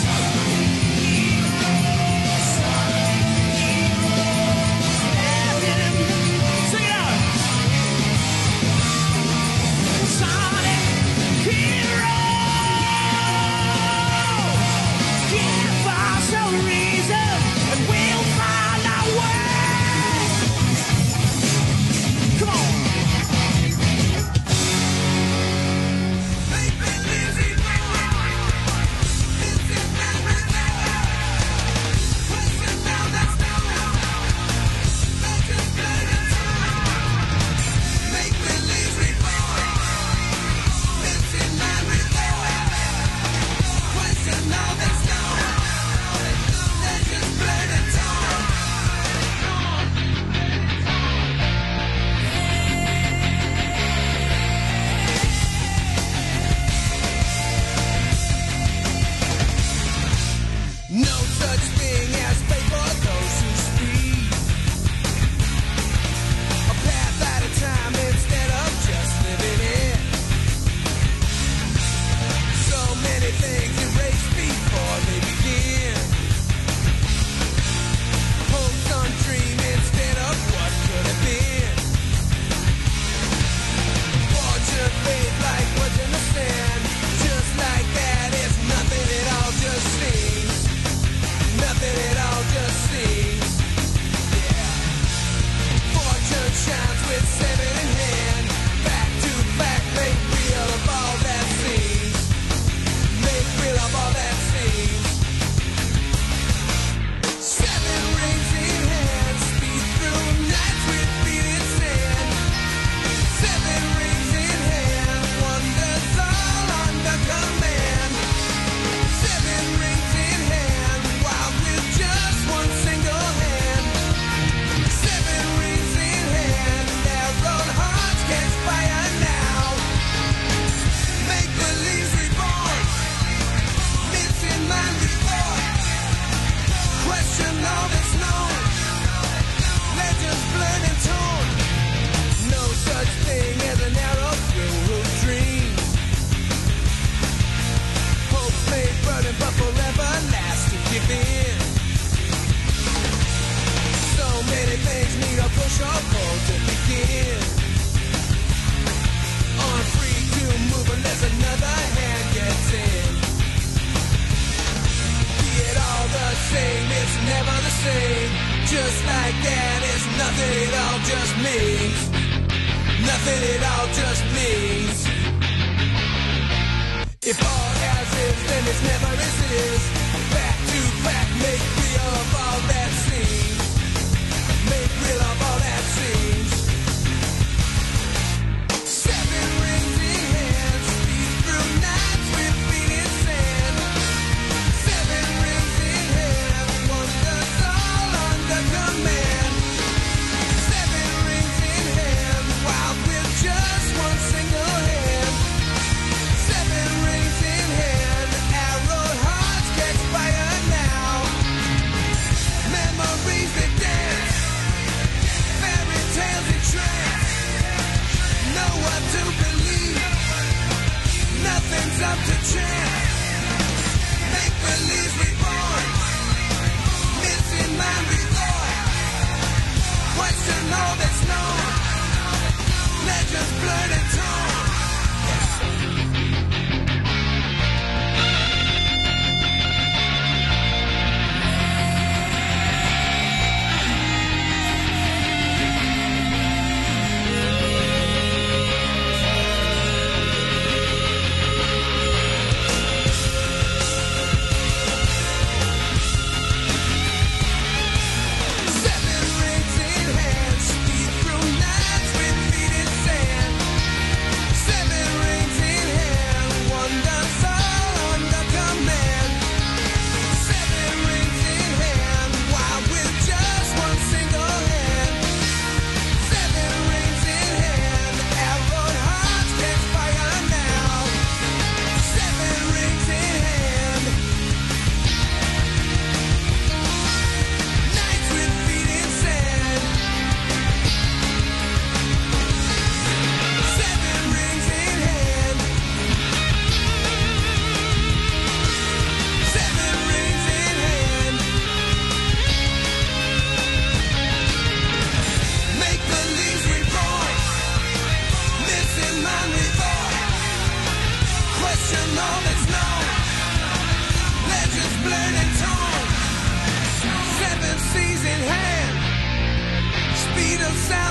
Sing it out. Sonic Hero. Give us a reason and we'll find our way. Come on. Just like that, it's nothing, it all just means nothing, it all just means if all as is, then it's never as is. Back to back, make real of all that seems. Make real of all that seems. Seven rings in hand, speed through nights with feet in sand. Seven rings in hand, wonders all under command. Seven rings in hand, while with just one single hand. Seven rings in hand, arrow hearts catch fire now. Memories that dance, fairy tales in trance. Know what to believe, nothing's up to chance. Make believe reborn, missing my reward. Question all that's known, legends blurred and torn.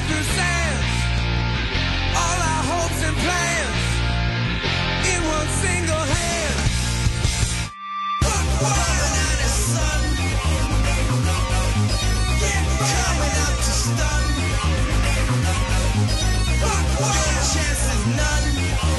through sands. All our hopes and plans in one single hand. Fuck water and the sun. Yeah, coming up to stun. Fuck water, chances none.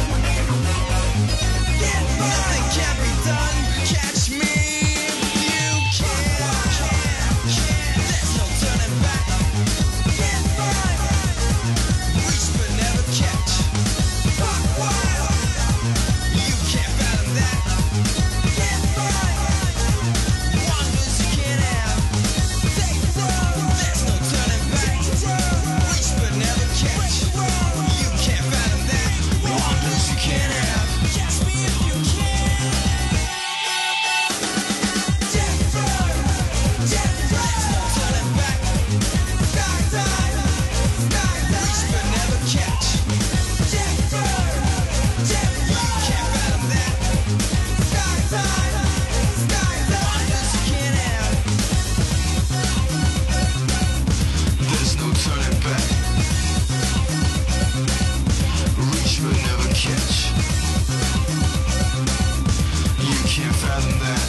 Yeah, nothing can be done. Catch me if you can. There's no turning back. Get right. Reach but never catch. Fuck wild. You can't fathom that. Get right. Wonders you can't have. Take the road. There's no turning back. Reach but never catch. You can't fathom that. Wonders you can't have. Catch me if you can. Death road. Death road. There's no turning back. Sky dive. Sky dive. Reach but never catch. Death road. Death road. You can't fathom that. Sky dive. Sky dive. Wonders you can't have. There's no turning back. Reach but never catch. You can't fathom that.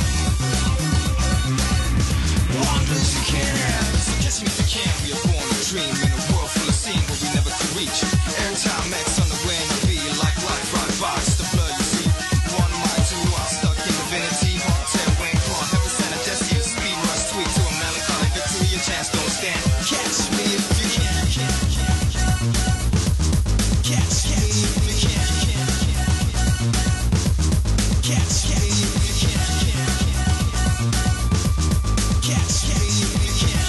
Wonders you can't have. So catch me if you can. We are born to dream in a world full of scene where we never could reach. Airtime X on the way and you be like life rock box. The blood you see. One mind, two hearts stuck in divinity. Heart tear, wing claw, heaven sent a destiny. Speed rush, sweet to a melancholy victory. Your chance don't stand. Catch me if you can. Catch me if you can. Catch me if you can. Catch me if you can.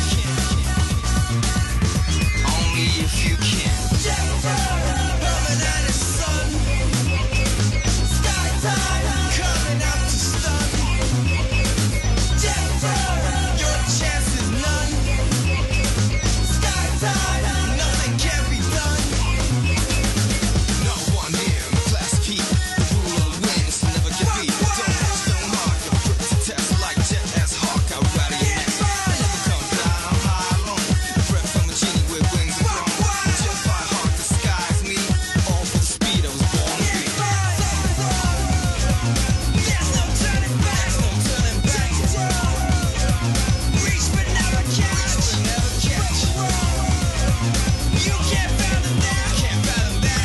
Only if you can. Coming out of sun. Sky time. Coming out to stun. Death road. Your chance is none. Sky time. Nothing can be done. No one here in the class keep. The rule of the wins never get beat. Don't rush, don't mark. Your grip to test like jet as hawk. I'll rattle your neck. Never come down high alone. The breath from a genie with wings and throne. Just by heart disguise me. All for the speed I was born to be. There's no turning back. There's no turning back. Reach but never catch. Reach but never catch. You can't fathom that. Can't fathom that.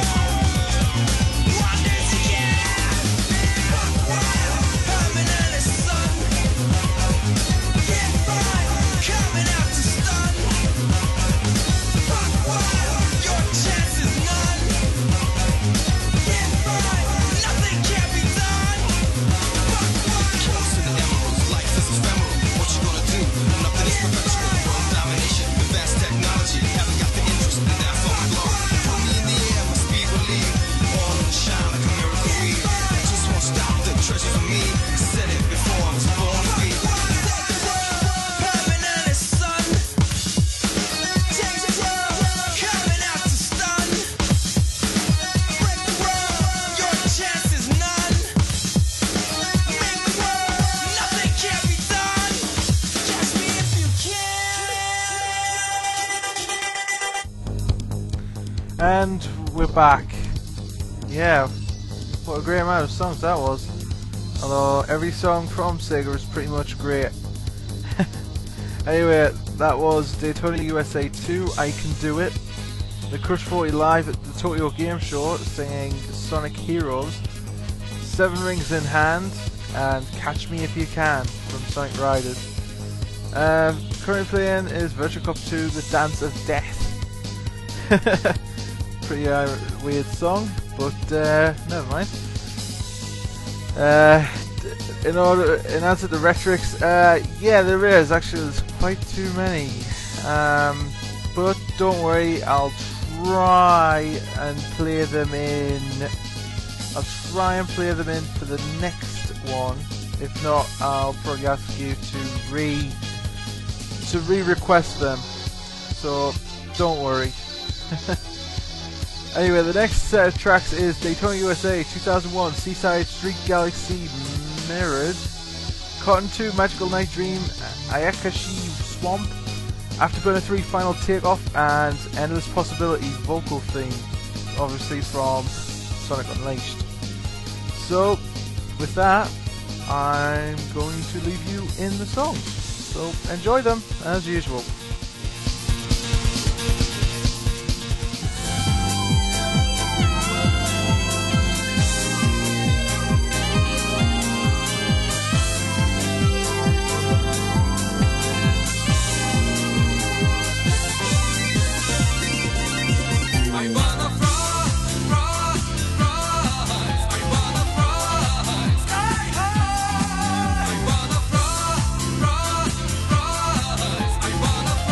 Wonders you can't have. Coming out of sun. Get right. Coming out to stun. Fuck wild. Your chance is none. Get right. Nothing can be done. Fuck wild. Close to the emeralds. Life is ephemeral. What you gonna do? Nothing is perpetual. World domination. Advanced technology. Haven't got the interest in that phone glow. Put me in the air. My speed will lead. All in the shine like a miracle weed. Just won't stop the treasure for me. Said it before I was born to be. Coming out of sun. Take the road. Coming out to stun. Break the road. Your chance is none. Make the world. Nothing can be done. Catch me if you can. And we're back. Yeah, what a great amount of songs that was. Although every song from Sega is pretty much great. Anyway, that was Daytona U S A two, I Can Do It. The Crush forty live at the Tokyo Game Show singing Sonic Heroes. Seven Rings in Hand and Catch Me If You Can from Sonic Riders. Um, currently playing is Virtua Cop two, The Dance of Death. Pretty uh, weird song, but uh, never mind. Uh, in order, in answer to Retrix, uh, yeah, there is actually. There's quite too many, um, but don't worry. I'll try and play them in. I'll try and play them in for the next one. If not, I'll probably ask you to re to re-request them. So don't worry. Anyway, the next set of tracks is Daytona U S A two thousand one, Seaside Street Galaxy Mirrored, Cotton two, Magical Night Dream, Ayakashi Swamp, Afterburner three Final Takeoff, and Endless Possibility vocal theme, obviously from Sonic Unleashed. So, with that, I'm going to leave you in the songs. So, enjoy them, as usual. I wanna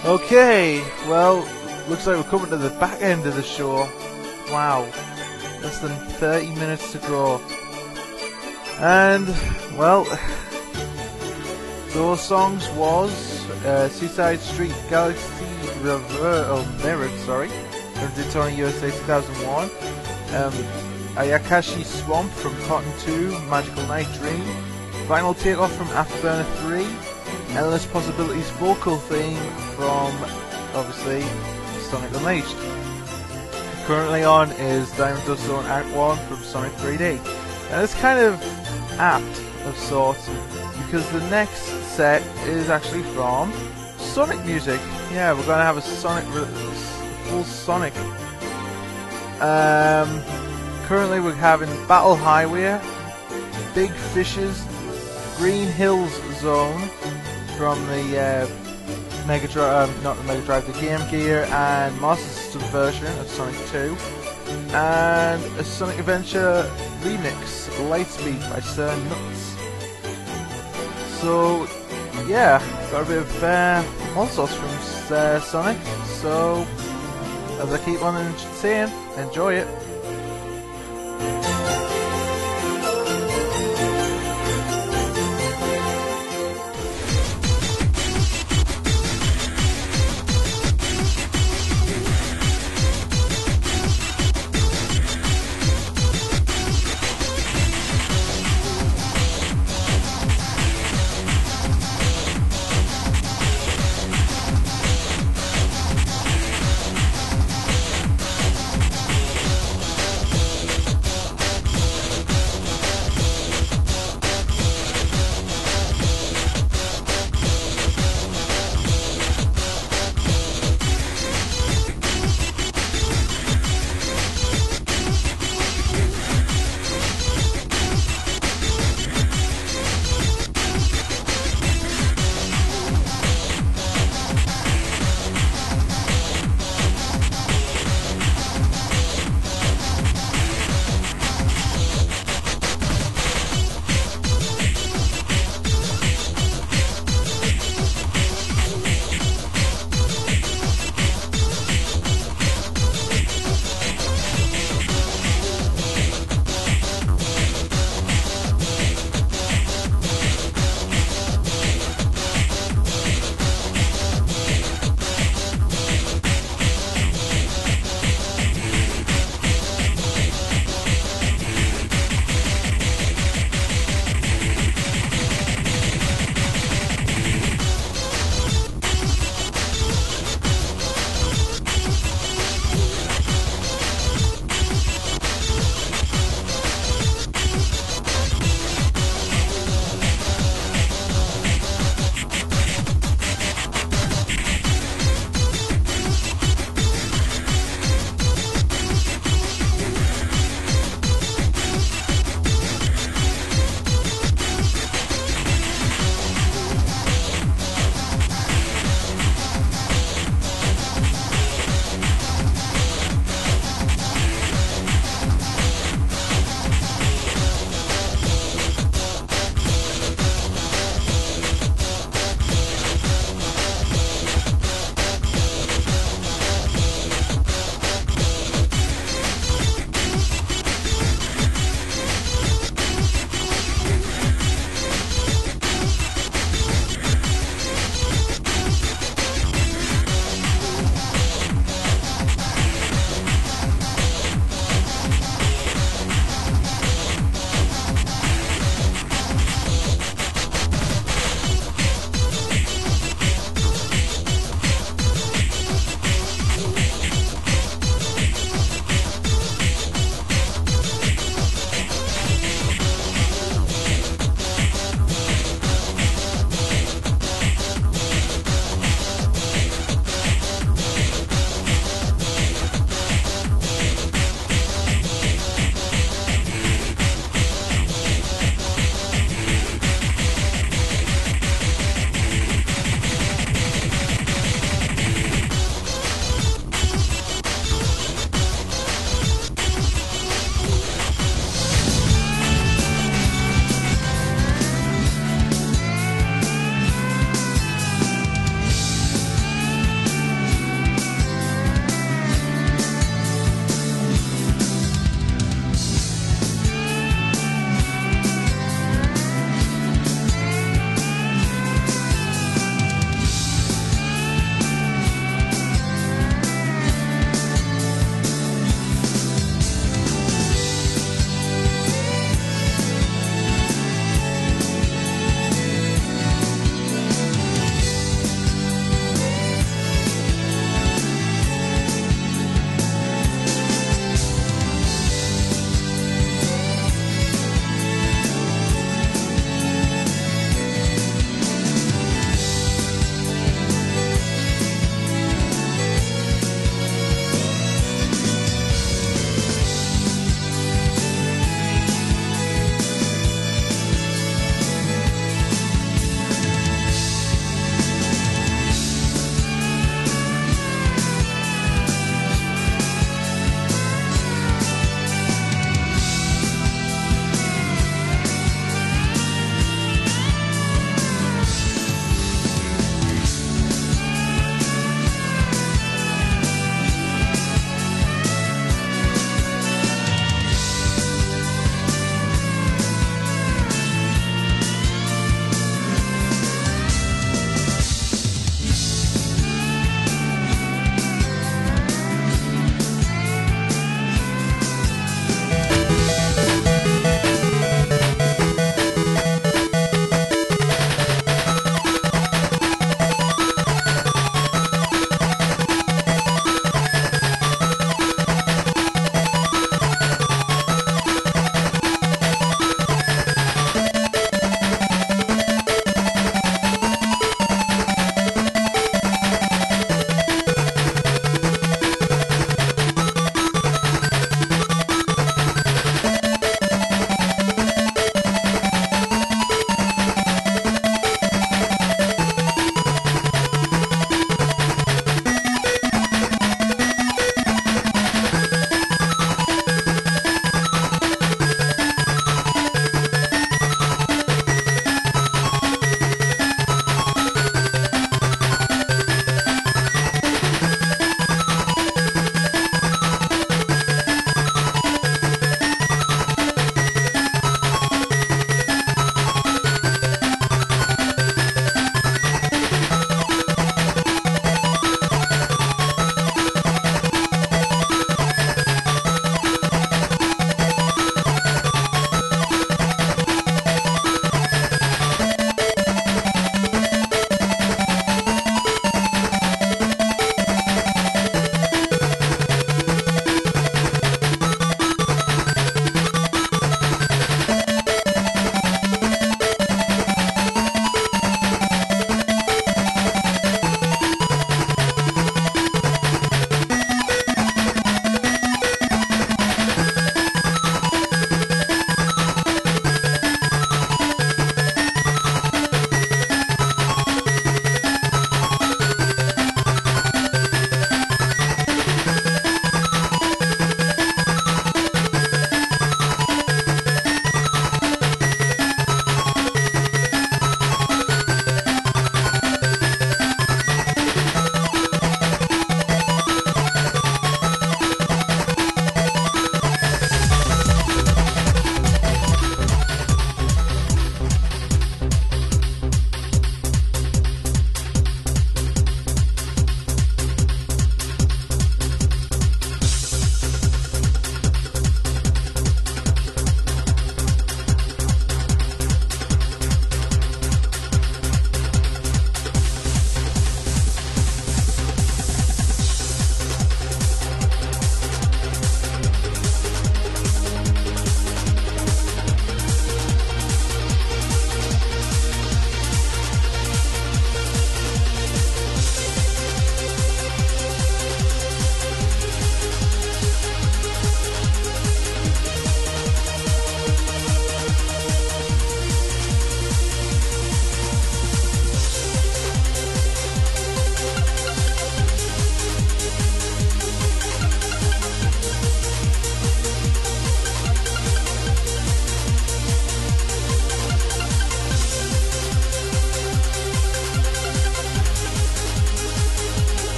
Okay, well, looks like we're coming to the back end of the show. Wow, less than thirty minutes to go. And, well, those songs was uh, Seaside Street, Galaxy Rever- oh, Mirrored, sorry, from Daytona U S A two thousand one. Um, Ayakashi Swamp from Cotton two, Magical Night Dream. Final Takeoff from Afterburner three. Endless Possibilities vocal theme from, obviously, Sonic Unleashed. Currently on is Diamond Dust Zone Act one from Sonic three D. And it's kind of apt of sorts, because the next set is actually from Sonic music. Yeah, we're going to have a Sonic, full Sonic. Um, currently we're having Battle Highway, Big Fishes, Green Hills Zone from the uh, Mega Drive, um, not the Mega Drive, the Game Gear and Master System version of Sonic two, and a Sonic Adventure remix, Lightspeed by Sir Nuts. So, yeah, got a bit of uh, all sorts from uh, Sonic. So, as I keep on saying, enjoy it.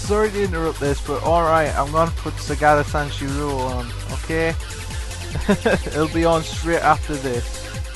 sorry to interrupt this, but alright, I'm gonna put Sagara Sanshiro on, okay? It'll be on straight after this.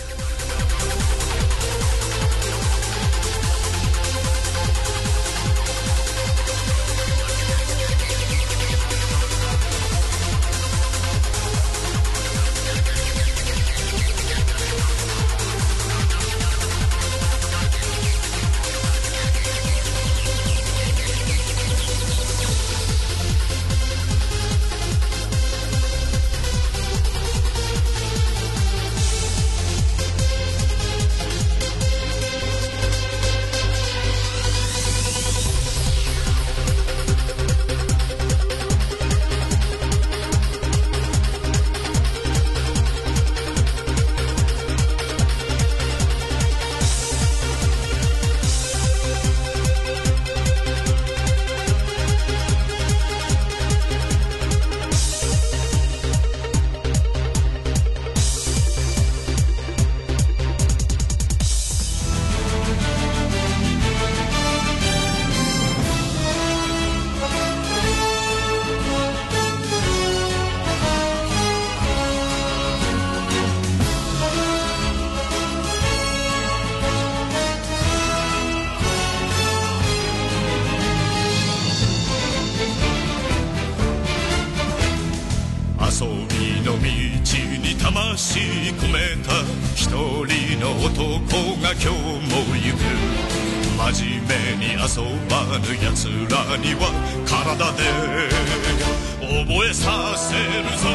遊びの道に魂込めた一人の男が今日も行く。真面目に遊ばぬ奴らには体で覚えさせるぞ。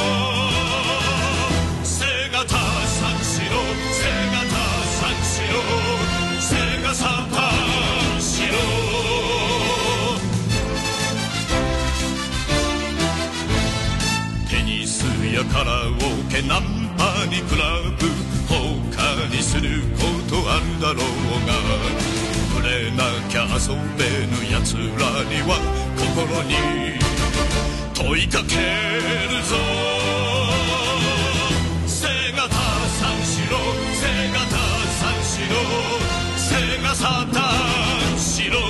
セガタ三四郎、セガタ三四郎、セガサタン四郎。やカラオケナンパにクラブ他にすることあるだろうが、触れなきゃ遊べぬ奴らには心に問いかけるぞ。セガタ三四郎、セガタ三四郎、セガサタン四郎。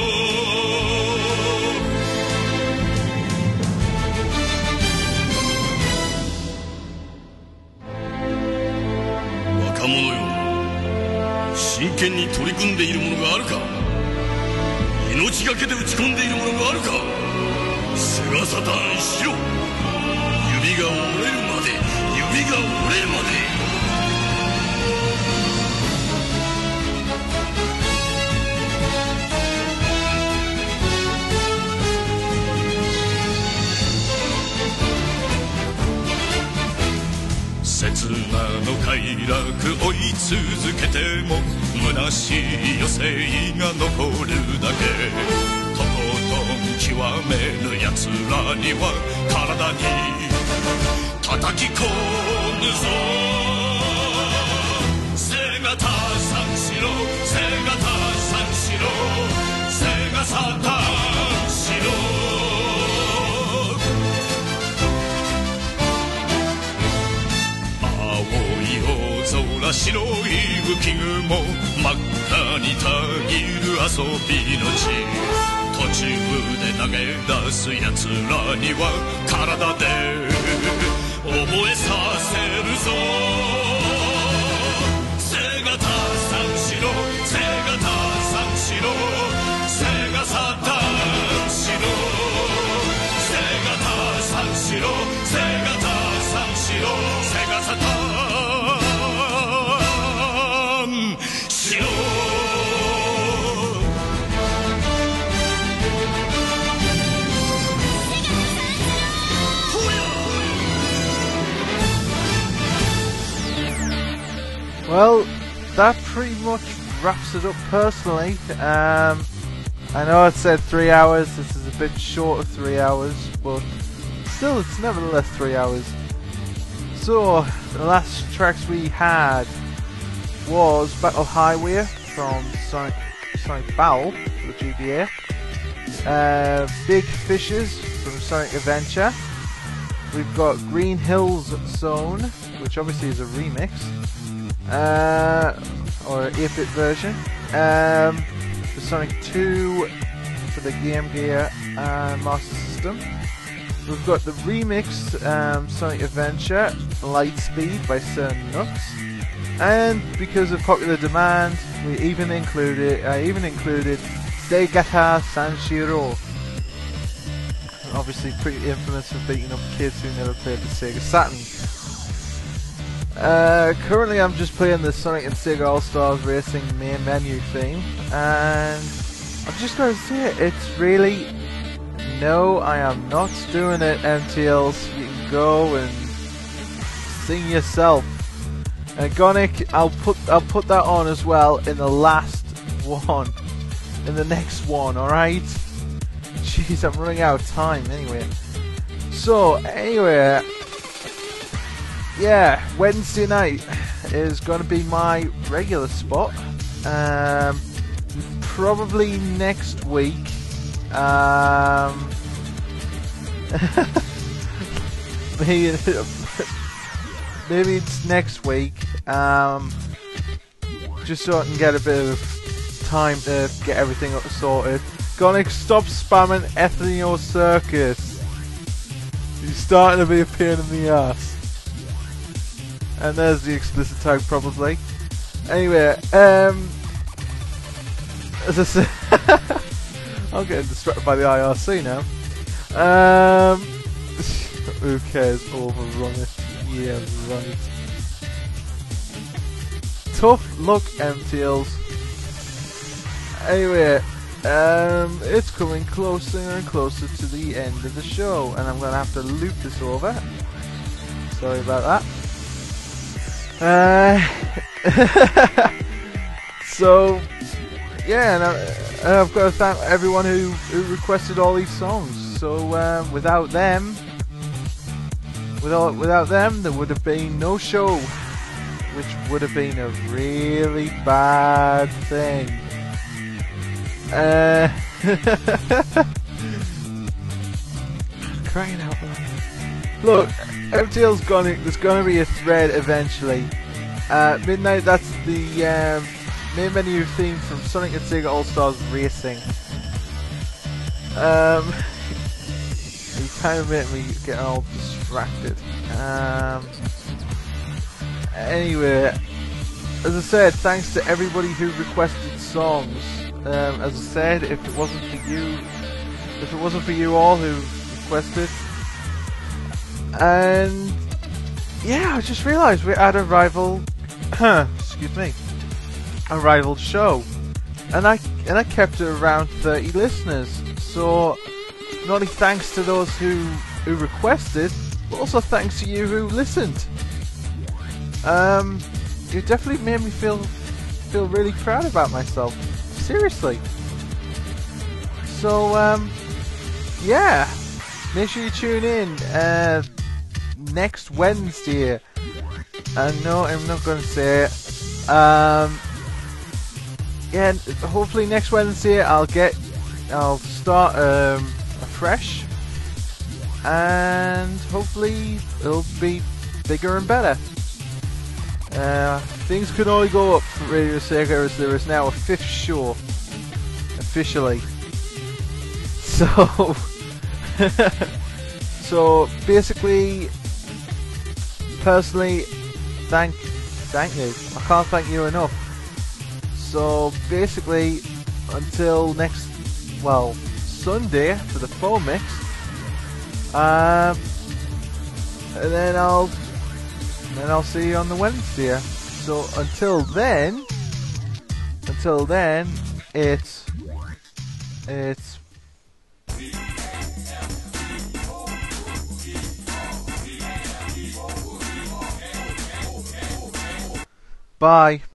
若者よ、真剣に取り組んでいるものがあるか。命がけで打ち込んでいるものがあるか。セガサタンしろ。指が折れるまで、指が折れるまで。 刹那の快楽追い続けても虚しい余生が残るだけ。とことん極めぬ奴らには体に叩き込むぞ。セガタ三四郎、セガタ三四郎、セガサタン四郎。空白い浮雲真っ赤にたぎる遊びの地。途中で投げ出す奴らには体で覚えさせるぞ。セガタ三四郎、セガタ三四郎、セガサタン四郎。セガタ三四郎、セガタ三四郎、セガサタン Well, that pretty much wraps it up personally. Um, I know it said three hours, this is a bit short of three hours, but still it's nevertheless three hours. So, the last tracks we had was Battle Highway from Sonic, Sonic Battle for the G B A, uh, Big Fishes from Sonic Adventure, we've got Green Hills Zone, which obviously is a remix, uh, or an eight bit version, um, the Sonic two for the Game Gear and Master System. We've got the remixed um, Sonic Adventure Lightspeed by Sir Nuts, and because of popular demand, we even included uh, even included Segata Sanshiro. Obviously, pretty infamous for beating up kids who never played the Sega Saturn. Uh, currently, I'm just playing the Sonic and Sega All Stars Racing main menu theme, and I'm just going to say it, it's really. No, I am not doing it, M T Ls. You can go and sing yourself. And Gonic, I'll put I'll put that on as well in the last one, in the next one. All right. Jeez, I'm running out of time anyway. So anyway, yeah, Wednesday night is going to be my regular spot. Um, probably next week. Um, maybe, maybe it's next week, um, just so I can get a bit of time to get everything sorted. Gonic, stop spamming Ethnio Circus. He's starting to be a pain in the ass. And there's the explicit tag, probably. Anyway, um, as I said, I'm getting distracted by the I R C now. Um, who cares? Overrun it. Yeah, right. Tough luck, M T Ls. Anyway, um, it's coming closer and closer to the end of the show, and I'm going to have to loop this over. Sorry about that. Uh, so, yeah, and I, and I've got to thank everyone who, who requested all these songs. So um, without them, without without them, there would have been no show, which would have been a really bad thing. Uh, crying out loud! Look, M T L's gonna. There's gonna be a thread eventually. Uh, Midnight. That's the. Um, main menu theme from Sonic and Sega All Stars Racing. Um, you kind of made me get all distracted. Um, anyway, as I said, thanks to everybody who requested songs. Um, as I said, if it wasn't for you, if it wasn't for you all who requested, and yeah, I just realised we had a rival. Excuse me. A rival show, and I and I kept it around thirty listeners. So, not only thanks to those who who requested, but also thanks to you who listened. Um, it definitely made me feel feel really proud about myself. Seriously. So, um, yeah, make sure you tune in uh, next Wednesday. Uh, no, I'm not going to say it. Um. Yeah, hopefully next Wednesday I'll get, I'll start um, afresh, and hopefully it'll be bigger and better. Uh, things can only go up for Radio Sega as there is now a fifth show, officially. So, so basically, personally, thank, thank you. I can't thank you enough. So basically, until next, well, Sunday for the full mix, um, and then I'll, and then I'll see you on the Wednesday. So until then, until then, it's, it's. Bye.